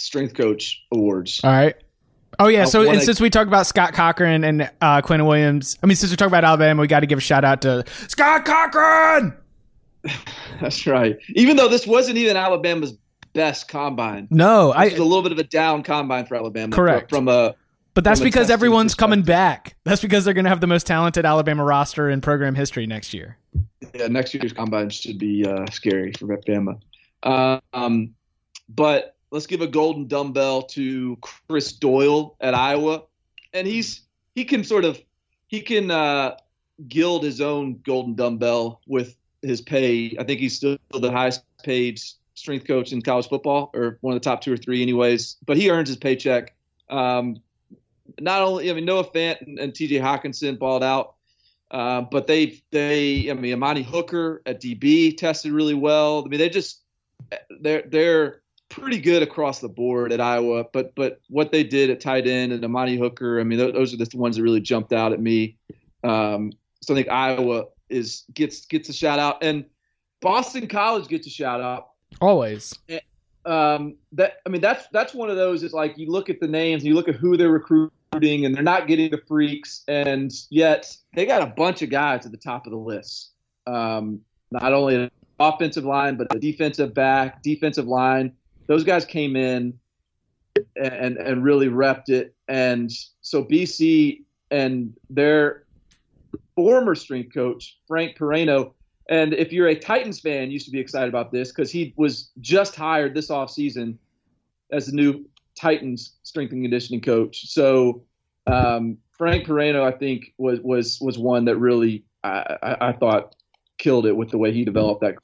strength coach awards. All right. Oh, yeah. So and I, since we talked about Scott Cochran and uh, Quentin Williams, I mean, since we talked about Alabama, we got to give a shout out to Scott Cochran. That's right. Even though this wasn't even Alabama's best combine. No. This I, was a little bit of a down combine for Alabama. Correct. From a, but that's from a because testing everyone's coming perspective. back. That's because they're going to have the most talented Alabama roster in program history next year. Yeah, next year's combine should be uh, scary for Bama. Uh, um, but let's give a golden dumbbell to Chris Doyle at Iowa, and he's he can sort of he can uh, gild his own golden dumbbell with his pay. I think he's still the highest paid strength coach in college football, or one of the top two or three, anyways. But he earns his paycheck. Um, not only, I mean, Noah Fant and, and T J Hawkinson balled out. Uh, but they, they, I mean, Amani Hooker at D B tested really well. I mean, they just, they're, they're pretty good across the board at Iowa. But, but what they did at tight end and Amani Hooker, I mean, those, those are the ones that really jumped out at me. Um, so I think Iowa is gets gets a shout out, and Boston College gets a shout out. Always. Um, that I mean, that's that's one of those. It's like you look at the names, and you look at who they're recruiting, and they're not getting the freaks, and yet they got a bunch of guys at the top of the list. Um, not only an offensive line, but the defensive back, defensive line. Those guys came in and and really repped it. And so B C and their former strength coach, Frank Perrano, and if you're a Titans fan, you should be excited about this because he was just hired this offseason as the new Titans strength and conditioning coach. So um, Frank Perrano, I think, was was was one that really I, I, I thought killed it with the way he developed that.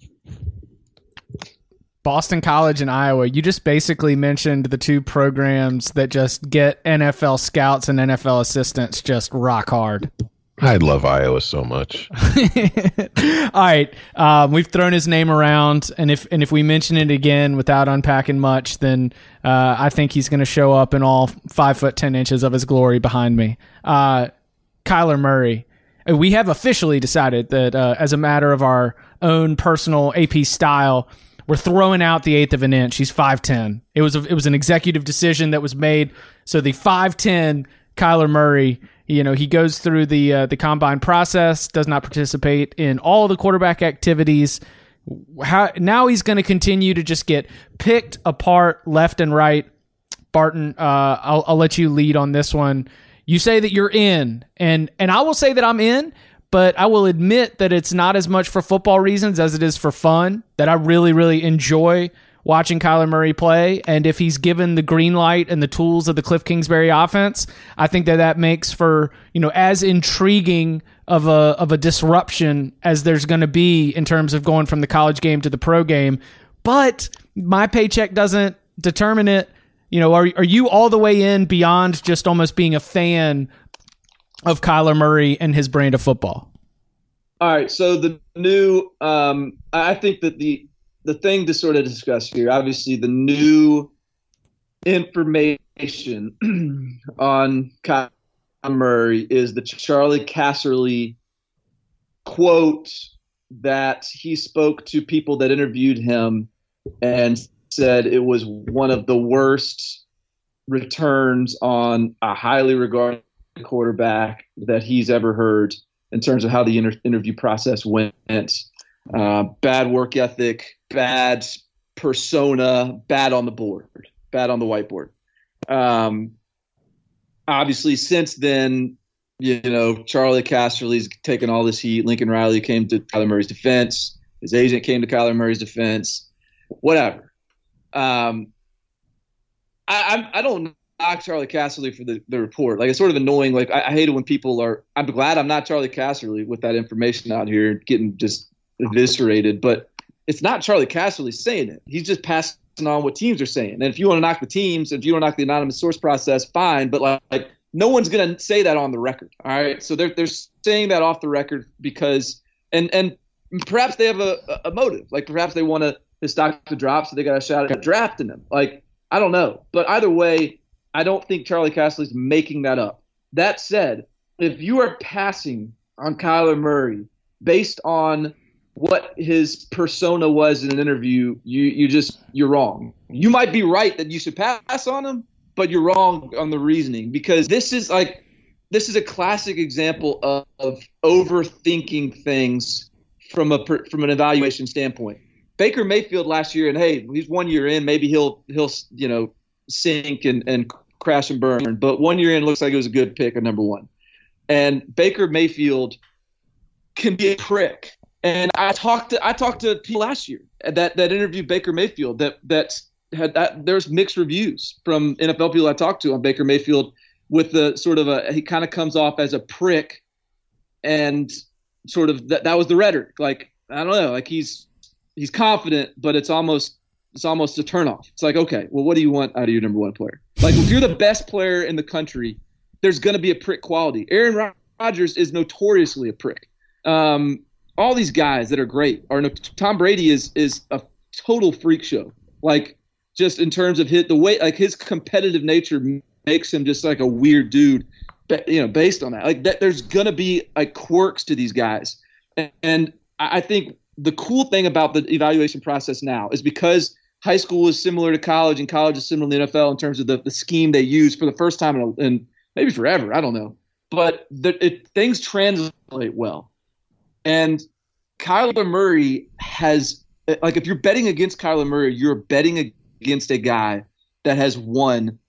Boston College and Iowa, you just basically mentioned the two programs that just get N F L scouts and N F L assistants just rock hard. I love Iowa so much. All right, um, we've thrown his name around, and if and if we mention it again without unpacking much, then uh, I think he's going to show up in all five foot ten inches of his glory behind me. Uh, Kyler Murray. We have officially decided that uh, as a matter of our own personal A P style, we're throwing out the eighth of an inch. He's five ten. It was a, it was an executive decision that was made. So the five ten Kyler Murray, you know, he goes through the uh, the combine process, does not participate in all the quarterback activities. How, now he's going to continue to just get picked apart left and right. Barton, uh, I'll, I'll let you lead on this one. You say that you're in, and and I will say that I'm in, but I will admit that it's not as much for football reasons as it is for fun, that I really, really enjoy watching Kyler Murray play. And if he's given the green light and the tools of the Cliff Kingsbury offense, I think that that makes for, you know, as intriguing of a of a disruption as there's going to be in terms of going from the college game to the pro game. But my paycheck doesn't determine it. You know, are are you all the way in beyond just almost being a fan of Kyler Murray and his brand of football? All right. So the new, um, I think that the the thing to sort of discuss here, obviously, the new information on Kyler Murray is the Charlie Casserly quote that he spoke to people that interviewed him and said it was one of the worst returns on a highly regarded quarterback that he's ever heard in terms of how the inter- interview process went. Uh, bad work ethic, bad persona, bad on the board, bad on the whiteboard. Um, obviously, since then, you know, Charlie Casserly's taken all this heat. Lincoln Riley came to Kyler Murray's defense. His agent came to Kyler Murray's defense. Whatever. Um, I, I I don't knock Charlie Casserly for the, the report. Like, it's sort of annoying. Like, I, I hate it when people are – I'm glad I'm not Charlie Casserly with that information out here getting just eviscerated. But it's not Charlie Casserly saying it. He's just passing on what teams are saying. And if you want to knock the teams, if you want to knock the anonymous source process, fine. But, like, like no one's going to say that on the record, all right? So they're, they're saying that off the record because and, – and perhaps they have a, a motive. Like, perhaps they want to – his stock to drop, so they got a shot at drafting him. Like, I don't know. But either way, I don't think Charlie Casserly's making that up. That said, if you are passing on Kyler Murray based on what his persona was in an interview, you you just you're wrong. You might be right that you should pass on him, but you're wrong on the reasoning, because this is like this is a classic example of, of overthinking things from a from an evaluation standpoint. Baker Mayfield last year, and hey, he's one year in, maybe he'll he'll you know sink and, and crash and burn, but one year in looks like it was a good pick at number one. And Baker Mayfield can be a prick. And I talked to I talked to people last year that that interviewed Baker Mayfield that that had that there's mixed reviews from N F L people I talked to on Baker Mayfield, with the sort of a he kind of comes off as a prick, and sort of that that was the rhetoric. Like, I don't know, like he's he's confident, but it's almost it's almost a turnoff. It's like, okay, well, what do you want out of your number one player? Like, if you're the best player in the country, there's going to be a prick quality. Aaron Rodgers is notoriously a prick. Um, all these guys that are great are no, Tom Brady is is a total freak show. Like, just in terms of his, the way, like his competitive nature makes him just like a weird dude, you know, based on that. Like that, there's gonna be like quirks to these guys, and, and I think the cool thing about the evaluation process now is because high school is similar to college and college is similar to the N F L in terms of the, the scheme they use for the first time in, in maybe forever. I don't know, but the, it, things translate well. And Kyler Murray has, like, if you're betting against Kyler Murray, you're betting against a guy that has won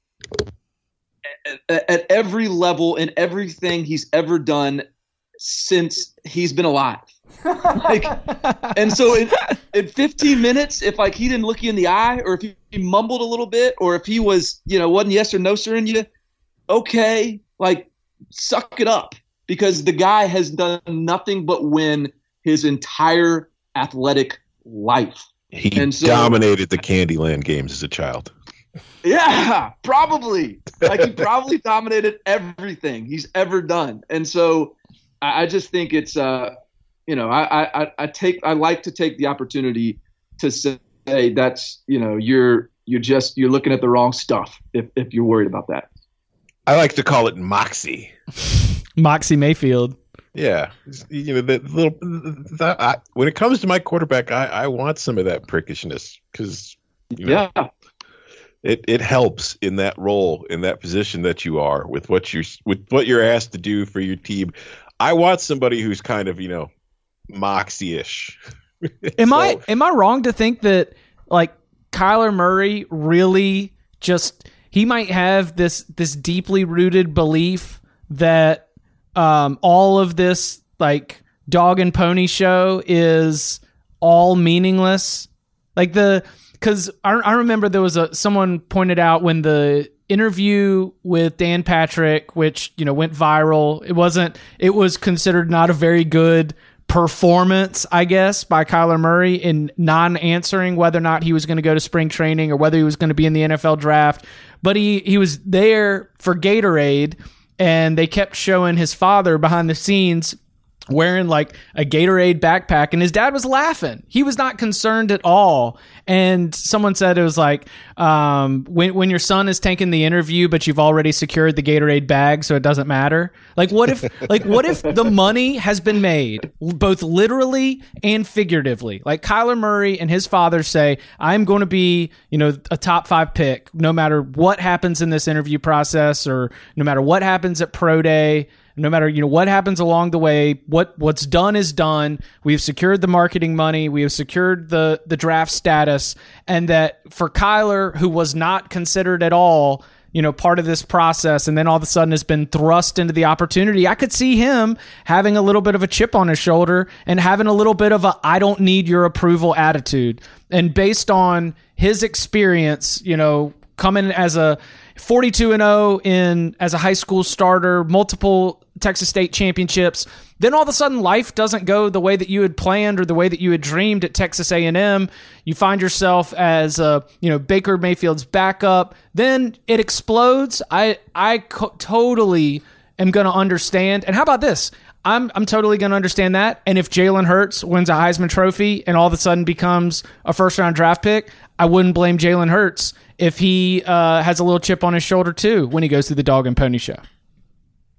at, at every level in everything he's ever done since he's been alive. Like, and so in, in fifteen minutes, if like he didn't look you in the eye, or if he, he mumbled a little bit, or if he was, you know, wasn't yes or no sir in you, okay, like suck it up, because the guy has done nothing but win his entire athletic life. He and so, dominated the Candyland games as a child. Yeah, probably. Like he probably dominated everything he's ever done. And so I, I just think it's, uh, you know, I, I, I take, I like to take the opportunity to say that's, you know, you're, you're just, you're looking at the wrong stuff if, if you're worried about that. I like to call it moxie. Moxie Mayfield. Yeah, you know, that little. That, I, when it comes to my quarterback, I, I want some of that prickishness, because you know, yeah, it it helps in that role, in that position that you are, with what you're with what you're asked to do for your team. I want somebody who's kind of, you know, moxie-ish. Am so, I am I wrong to think that like Kyler Murray really just he might have this this deeply rooted belief that um, all of this like dog and pony show is all meaningless? Like the because I, I remember there was a someone pointed out when the interview with Dan Patrick, which you know went viral, it wasn't it was considered not a very good performance, I guess, by Kyler Murray in non-answering whether or not he was going to go to spring training or whether he was going to be in the N F L draft. But he, he was there for Gatorade, and they kept showing his father behind the scenes wearing like a Gatorade backpack, and his dad was laughing. He was not concerned at all. And someone said it was like, um, when when your son is taking the interview, but you've already secured the Gatorade bag, so it doesn't matter. Like what if, like what if the money has been made, both literally and figuratively? Like Kyler Murray and his father say, I'm going to be, you know, a top five pick, no matter what happens in this interview process, or no matter what happens at Pro Day. No matter, you know, what happens along the way, what what's done is done. We've secured the marketing money. We have secured the the draft status. And that for Kyler, who was not considered at all, you know, part of this process, and then all of a sudden has been thrust into the opportunity, I could see him having a little bit of a chip on his shoulder and having a little bit of a I don't need your approval attitude. And based on his experience, you know, coming as a forty-two and oh in as a high school starter, multiple Texas State championships, then all of a sudden life doesn't go the way that you had planned or the way that you had dreamed at Texas A and M. You find yourself as uh, you know, Baker Mayfield's backup. Then it explodes. I I co- totally am going to understand. And how about this? I'm I'm totally going to understand that. And if Jalen Hurts wins a Heisman Trophy and all of a sudden becomes a first round draft pick, I wouldn't blame Jalen Hurts if he uh, has a little chip on his shoulder too when he goes through the dog and pony show.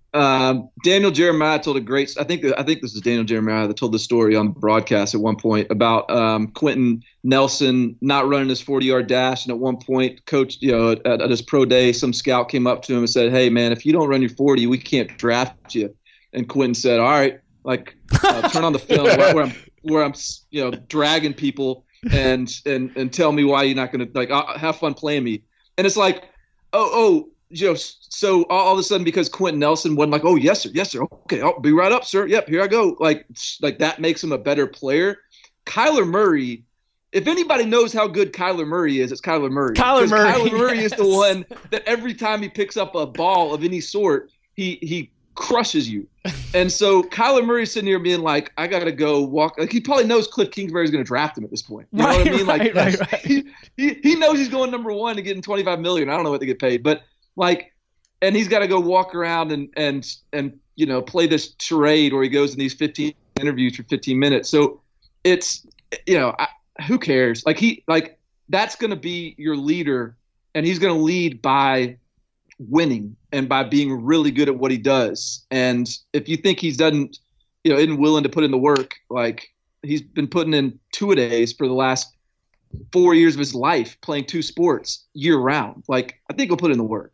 Um, Daniel Jeremiah told a great. I think I think this is Daniel Jeremiah that told the story on the broadcast at one point about um, Quentin Nelson not running his forty-yard dash, and at one point, coach, you know, at, at his pro day, some scout came up to him and said, "Hey, man, if you don't run your forty, we can't draft you." And Quentin said, "All right, like uh, turn on the film where, where I'm where I'm you know dragging people and and and tell me why you're not going to like uh, have fun playing me." And it's like, oh oh. You know, so all of a sudden, because Quentin Nelson wasn't like, oh, yes, sir, yes, sir. Okay, I'll be right up, sir. Yep, here I go. Like, like that makes him a better player. Kyler Murray, if anybody knows how good Kyler Murray is, it's Kyler Murray. Kyler Murray. Kyler Murray yes. is the one that every time he picks up a ball of any sort, he he crushes you. And so Kyler Murray's sitting here being like, I got to go walk. Like, he probably knows Cliff Kingsbury's going to draft him at this point. You right, know what I mean? Right, like, right, right. He, he, he knows he's going number one and getting twenty-five million dollars. I don't know what they get paid, but like, and he's got to go walk around and, and, and, you know, play this charade where he goes in these fifteen interviews for fifteen minutes. So it's, you know, I, who cares? Like he, like that's going to be your leader, and he's going to lead by winning and by being really good at what he does. And if you think he's doesn't, you know, isn't willing to put in the work, like he's been putting in two-a-days for the last four years of his life, playing two sports year round. Like, I think he'll put in the work.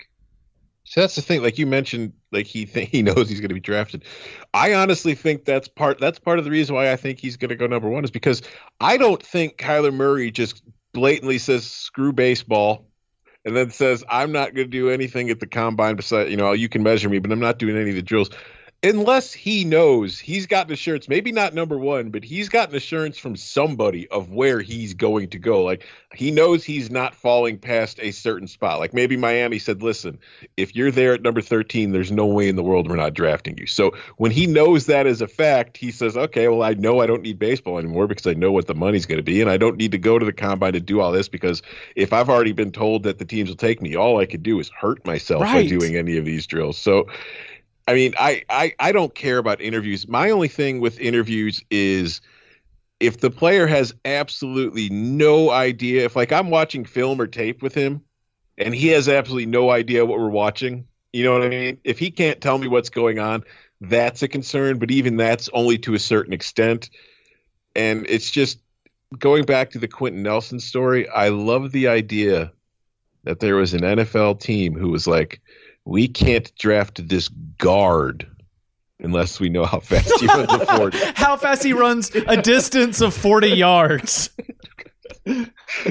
So that's the thing. Like you mentioned, like he th- he knows he's going to be drafted. I honestly think that's part that's part of the reason why I think he's going to go number one is because I don't think Kyler Murray just blatantly says screw baseball and then says I'm not going to do anything at the combine besides, you know, you can measure me, but I'm not doing any of the drills. Unless he knows he's gotten assurance, maybe not number one, but he's gotten assurance from somebody of where he's going to go. Like he knows he's not falling past a certain spot. Like maybe Miami said, listen, if you're there at number thirteen, there's no way in the world we're not drafting you. So when he knows that as a fact, he says, okay, well, I know I don't need baseball anymore because I know what the money's going to be. And I don't need to go to the combine to do all this because if I've already been told that the teams will take me, all I could do is hurt myself right. by doing any of these drills. So I mean, I, I, I don't care about interviews. My only thing with interviews is if the player has absolutely no idea, if like I'm watching film or tape with him and he has absolutely no idea what we're watching, you know what I mean? If he can't tell me what's going on, that's a concern. But even that's only to a certain extent. And it's just going back to the Quentin Nelson story. I love the idea that there was an N F L team who was like, we can't draft this guard unless we know how fast he runs a forty. How fast he runs a distance of forty yards. Can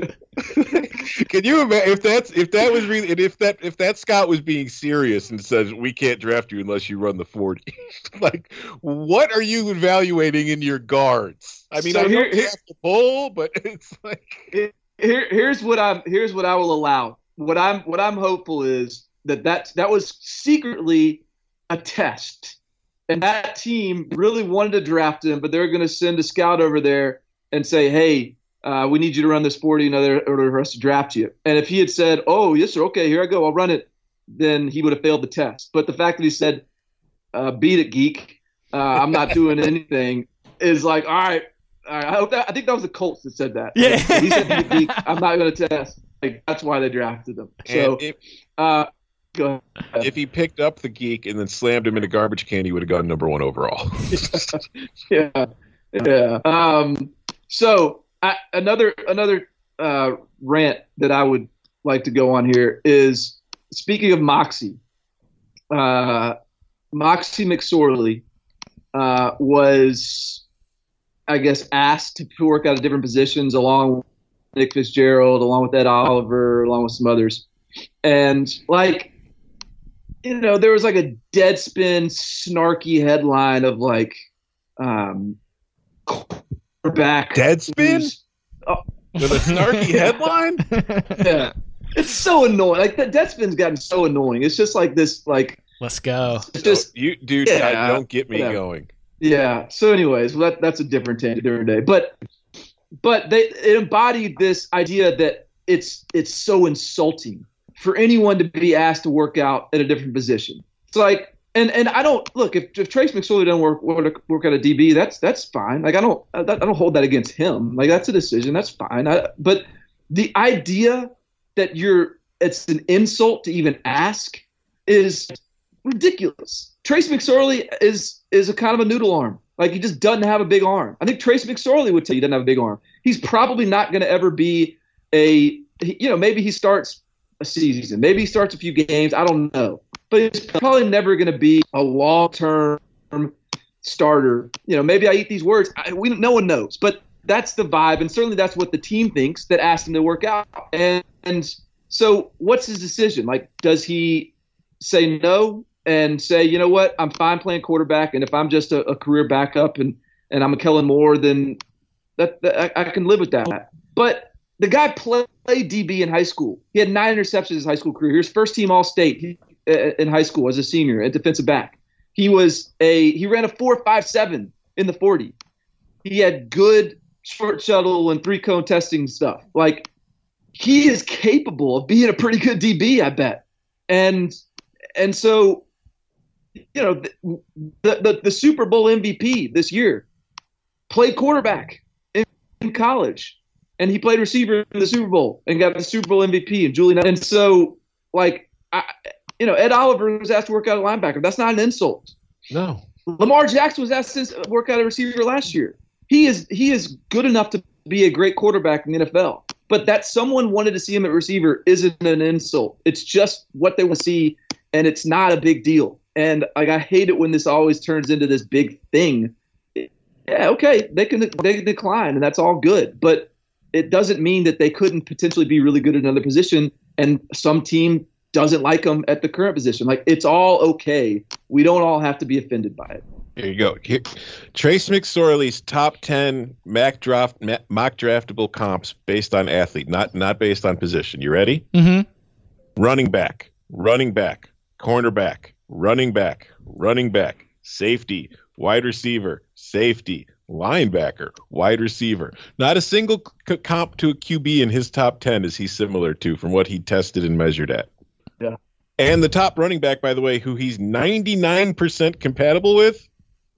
you imagine if that's if that was really and if that if that scout was being serious and says we can't draft you unless you run the forty? Like, what are you evaluating in your guards? I mean, So I here- don't have to pull, but it's like Here, here's what I'm. Here's what I will allow. What I'm. What I'm hopeful is that that that was secretly a test, and that team really wanted to draft him, but they're going to send a scout over there and say, "Hey, uh, we need you to run this forty in order for us to draft you." And if he had said, "Oh, yes, sir. Okay, here I go. I'll run it," then he would have failed the test. But the fact that he said, uh, "Beat it, geek. Uh, I'm not doing anything," is like, all right. All right, I, hope that, I think that was the Colts that said that. Yeah. Like, he said, "Beat it, geek. I'm not going to test." Like, that's why they drafted him. So, and if, uh, go ahead. if he picked up the geek and then slammed him in a garbage can, he would have gone number one overall. yeah, yeah. Um, so I, another another uh, rant that I would like to go on here is speaking of Moxie. Uh, Moxie McSorley uh, was, I guess, asked to work out of different positions along with Nick Fitzgerald, along with Ed Oliver, along with some others, and like. You know, there was like a Deadspin snarky headline of like um quarterback Deadspin? Oh, With a snarky headline? yeah. It's so annoying. Like the Deadspin's gotten so annoying. It's just like this like Let's go. it's just you dude, Yeah, I, don't get me whatever. going. yeah. So anyways, well, that that's a different tangent, different day. But but they it embodied this idea that it's it's so insulting for anyone to be asked to work out at a different position. It's like, and, and I don't look if, if Trace McSorley doesn't work work, work at a D B, that's that's fine. Like I don't I, I don't hold that against him. Like that's a decision. That's fine. I, but the idea that you're it's an insult to even ask is ridiculous. Trace McSorley is is a kind of a noodle arm. Like, he just doesn't have a big arm. I think Trace McSorley would tell you he doesn't have a big arm. He's probably not going to ever be a, you know, maybe he starts a season. Maybe he starts a few games. I don't know. But he's probably never going to be a long-term starter. You know, maybe I eat these words. I, we No one knows. But that's the vibe, and certainly that's what the team thinks that asked him to work out. And, and so what's his decision? Like, does he say no and say, you know what, I'm fine playing quarterback, and if I'm just a, a career backup and, and I'm a Kellen Moore, then that, that I, I can live with that. But the guy played D B in high school. He had nine interceptions in his high school career. He was first team All-State he, uh, in high school as a senior at defensive back. He was a he ran a four five seven in the forty. He had good short shuttle and three cone testing stuff. Like, he is capable of being a pretty good D B, I bet. And and so. You know, the, the the Super Bowl M V P this year played quarterback in, in college, and he played receiver in the Super Bowl and got the Super Bowl M V P. And Julian, and so like, I, you know, Ed Oliver was asked to work out a linebacker. That's not an insult. No. Lamar Jackson was asked to work out a receiver last year. He is he is good enough to be a great quarterback in the N F L. But that someone wanted to see him at receiver isn't an insult. It's just what they want to see, and it's not a big deal. And like, I hate it when this always turns into this big thing. Yeah, okay, they can they can decline, and that's all good. But it doesn't mean that they couldn't potentially be really good at another position, and some team doesn't like them at the current position. Like, it's all okay. We don't all have to be offended by it. Here you go. Here, Trace McSorley's top ten mock draft mock draftable comps based on athlete, not not based on position. You ready? Mm-hmm. Running back, running back, cornerback, running back, running back, safety, wide receiver, safety, linebacker, wide receiver. Not a single c- comp to a Q B in his top ten is he similar to from what he tested and measured at. Yeah. And the top running back, by the way, who he's ninety-nine percent compatible with,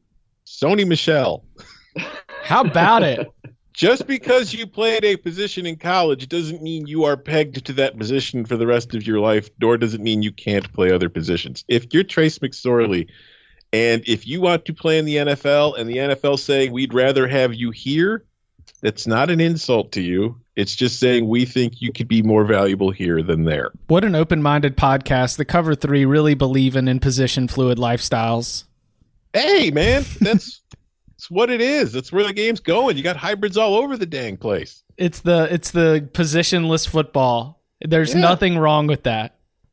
Sony Michel. How about it? Just because you played a position in college doesn't mean you are pegged to that position for the rest of your life, nor does it mean you can't play other positions. If you're Trace McSorley, and if you want to play in the N F L, and the N F L saying we'd rather have you here, that's not an insult to you. It's just saying we think you could be more valuable here than there. What an open-minded podcast. The Cover Three really believing in position fluid lifestyles. Hey, man, that's... It's what it is. That's where the game's going. You got hybrids all over the dang place. It's the it's the positionless football. There's yeah. nothing wrong with that.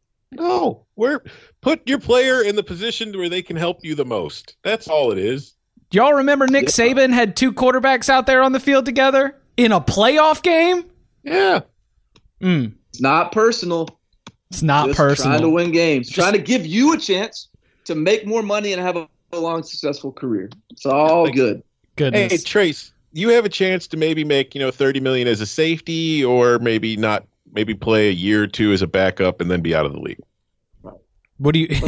No, we're put your player in the position where they can help you the most. That's all it is. Do y'all remember Nick yeah. Saban had two quarterbacks out there on the field together in a playoff game? Yeah. Mm. It's not personal. It's not Just personal. Trying to win games. Just, trying to give you a chance to make more money and have a a long, successful career. It's all good. Goodness. Hey, Trace, you have a chance to maybe make, you know, thirty million as a safety, or maybe not, maybe play a year or two as a backup and then be out of the league. What do you?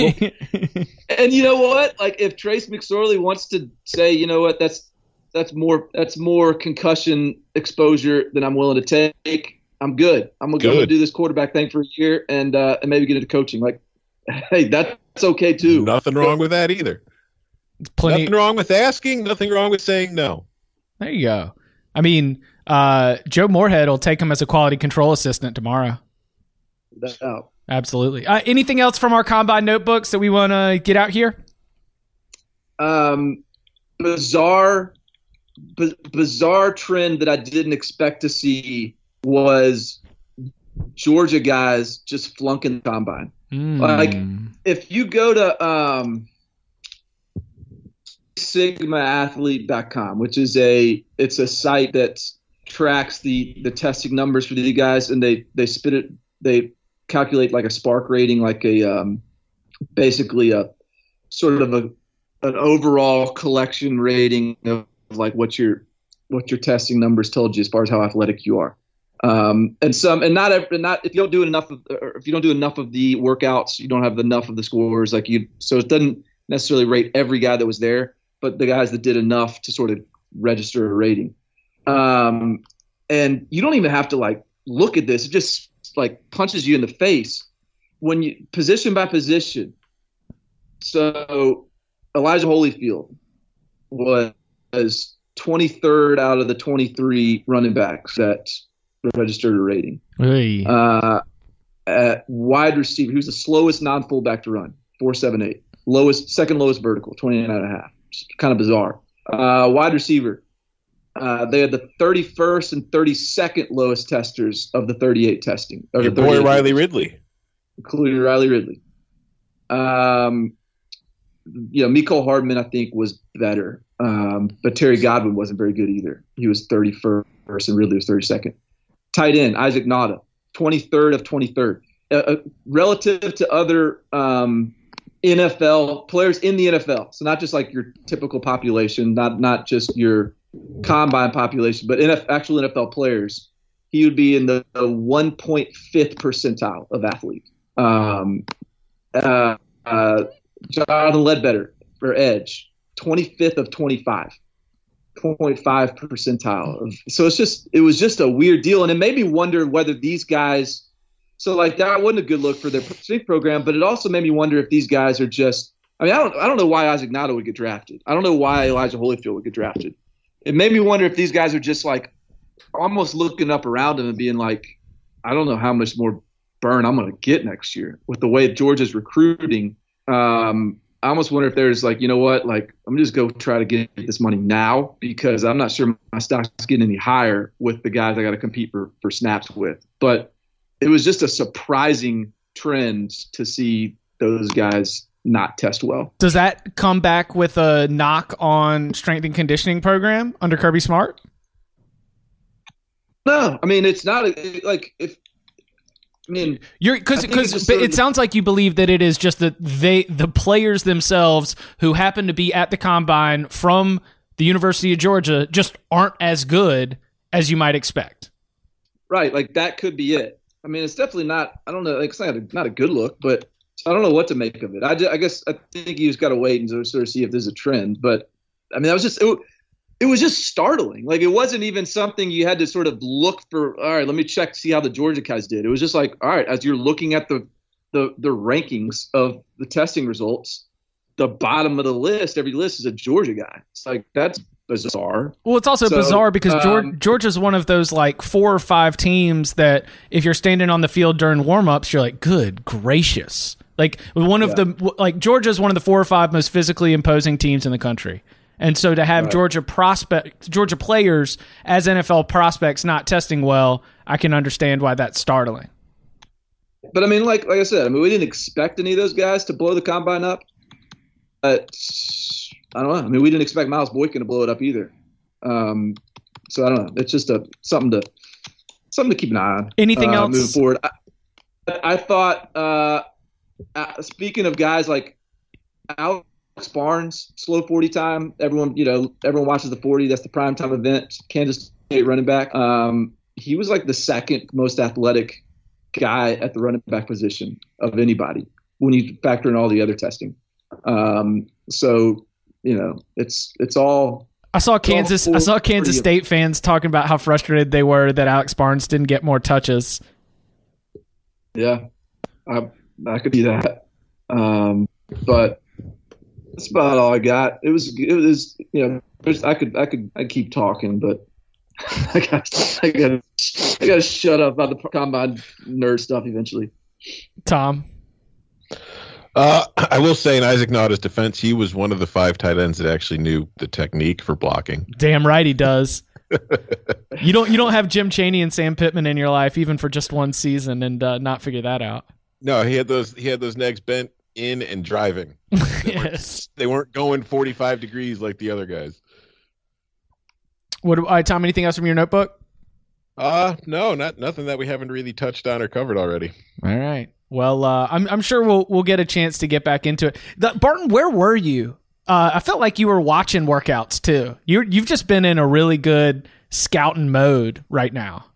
And you know what? Like, if Trace McSorley wants to say, you know what, that's that's more that's more concussion exposure than I'm willing to take. I'm good. I'm gonna, I'm gonna do this quarterback thing for a year and uh, and maybe get into coaching. Like, hey, that's okay too. Nothing wrong with that either. Plenty. Nothing wrong with asking. Nothing wrong with saying no. There you go. I mean, uh, Joe Moorhead will take him as a quality control assistant tomorrow. That's out. Absolutely. Uh, anything else from our Combine notebooks that we want to get out here? Um, bizarre, b- bizarre trend that I didn't expect to see was Georgia guys just flunking the Combine. Mm. Like, if you go to um, sigma athlete dot com, which is a it's a site that tracks the the testing numbers for the guys, and they they spit it they calculate like a spark rating, like a um, basically a sort of a an overall collection rating of like what your what your testing numbers told you as far as how athletic you are. Um, and some, and not, every, not if you don't do enough of, or if you don't do enough of the workouts, you don't have enough of the scores. Like you, so it doesn't necessarily rate every guy that was there, but the guys that did enough to sort of register a rating. Um, and you don't even have to like look at this; it just like punches you in the face when you position by position. So Elijah Holyfield was twenty-third out of the twenty-three running backs that registered a rating. Hey. Uh, at wide receiver, he was the slowest non-fullback to run, four seven eight. Lowest, second lowest vertical, twenty-nine and a half. Kind of bizarre. Uh, wide receiver, uh, they had the thirty-first and thirty-second lowest testers of the thirty-eight testing. Your boy Riley Ridley. Including Riley Ridley. Um, you know, Mecole Hardman, I think, was better. Um, but Terry Godwin wasn't very good either. He was thirty-first and Ridley was thirty-second. Tight end, Isaac Nada, twenty-third of twenty-third. Uh, uh, relative to other um, N F L players in the N F L, so not just like your typical population, not not just your combine population, but N F, actual N F L players, he would be in the, the one point five percentile of athlete. Um, uh, uh, Jonathan Ledbetter for edge, twenty-fifth of twenty-five, zero point five percentile. Of, so it's just, it was just a weird deal. And it made me wonder whether these guys, so like that wasn't a good look for their strength program, but it also made me wonder if these guys are just, I mean, I don't, I don't know why Isaac Nada would get drafted. I don't know why Elijah Holyfield would get drafted. It made me wonder if these guys are just like almost looking up around them and being like, I don't know how much more burn I'm going to get next year with the way Georgia's recruiting. Um, I almost wonder if there's like, you know what, like I'm just go try to get this money now because I'm not sure my stock's getting any higher with the guys I got to compete for, for snaps with. But it was just a surprising trend to see those guys not test well. Does that come back with a knock on strength and conditioning program under Kirby Smart? No, I mean, it's not a, like if, I mean, you're because because it sounds like you believe that it is just that they the players themselves who happen to be at the combine from the University of Georgia just aren't as good as you might expect. Right, like that could be it. I mean, it's definitely not. I don't know. Like, it's not a, not a good look, but I don't know what to make of it. I, just, I guess I think you just got to wait and sort of see if there's a trend. But I mean, that was just it, it was just startling. Like it wasn't even something you had to sort of look for. All right, let me check to see how the Georgia guys did. It was just like, all right, as you're looking at the the the rankings of the testing results, the bottom of the list, every list is a Georgia guy. It's like that's bizarre. Well, it's also so, bizarre because um, Georgia's one of those like four or five teams that if you're standing on the field during warmups, you're like, good gracious. Like one of yeah. the like Georgia's one of the four or five most physically imposing teams in the country. And so to have right. Georgia prospect Georgia players as N F L prospects not testing well, I can understand why that's startling. But I mean, like like I said, I mean, we didn't expect any of those guys to blow the combine up. But I don't know. I mean, we didn't expect Miles Boykin to blow it up either. Um, so I don't know. It's just a something to something to keep an eye on. Anything uh, else moving forward? I, I thought. Uh, uh, speaking of guys like Alex Barnes, slow forty time. Everyone, you know, everyone watches the forty. That's the prime time event. Kansas State running back. Um, he was like the second most athletic guy at the running back position of anybody when you factor in all the other testing. Um, so. You know, it's it's all. I saw Kansas. I saw Kansas State fans talking about how frustrated they were that Alex Barnes didn't get more touches. Yeah, I I could be that. Um, but that's about all I got. It was it was you know I could I could I keep talking, but I got I got I got to shut up about the combine nerd stuff eventually. Tom. Uh, I will say in Isaac Nada's defense, he was one of the five tight ends that actually knew the technique for blocking. Damn right he does. you don't you don't have Jim Chaney and Sam Pittman in your life even for just one season and uh, not figure that out. No, he had those he had those necks bent in and driving. They, yes. weren't, they weren't going forty-five degrees like the other guys. What, uh, Tom? Anything else from your notebook? Uh no, not nothing that we haven't really touched on or covered already. All right. Well, uh, I'm I'm sure we'll we'll get a chance to get back into it. The, Barton, where were you? Uh, I felt like you were watching workouts too. You you've just been in a really good scouting mode right now.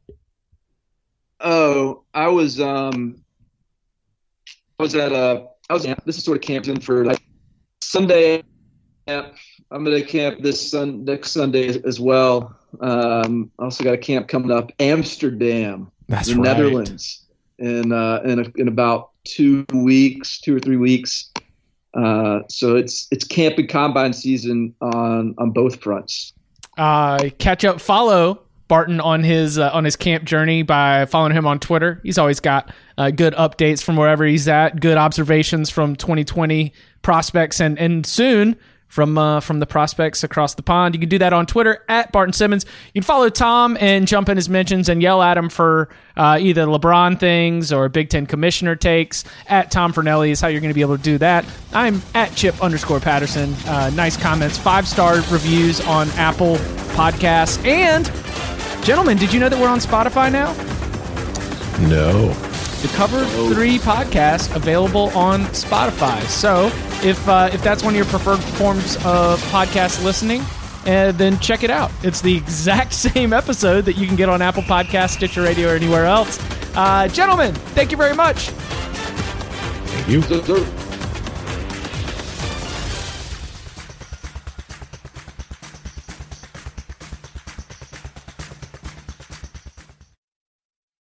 Oh, I was um, I was at a I was this is sort of camping for like Sunday camp. I'm at a camp this sun next Sunday as well. Um, also got a camp coming up, Amsterdam, That's the right. Netherlands. In uh, in, a, in about two weeks, two or three weeks, Uh, so it's it's camp and combine season on on both fronts. Uh, catch up, follow Barton on his uh, on his camp journey by following him on Twitter. He's always got uh, good updates from wherever he's at, good observations from twenty twenty prospects, and and soon from uh, from the prospects across the pond. You can do that on Twitter at Barton Simmons. You can follow Tom and jump in his mentions and yell at him for uh, either LeBron things or Big Ten commissioner takes. At Tom Fernelli is how you're going to be able to do that. I'm at Chip underscore Patterson. Uh, nice comments, five-star reviews on Apple Podcasts. And, gentlemen, did you know that we're on Spotify now? No. The Cover three podcast available on Spotify. So if uh, if that's one of your preferred forms of podcast listening, uh, then check it out. It's the exact same episode that you can get on Apple Podcasts, Stitcher Radio, or anywhere else. Uh, gentlemen, thank you very much. Thank you. So, so,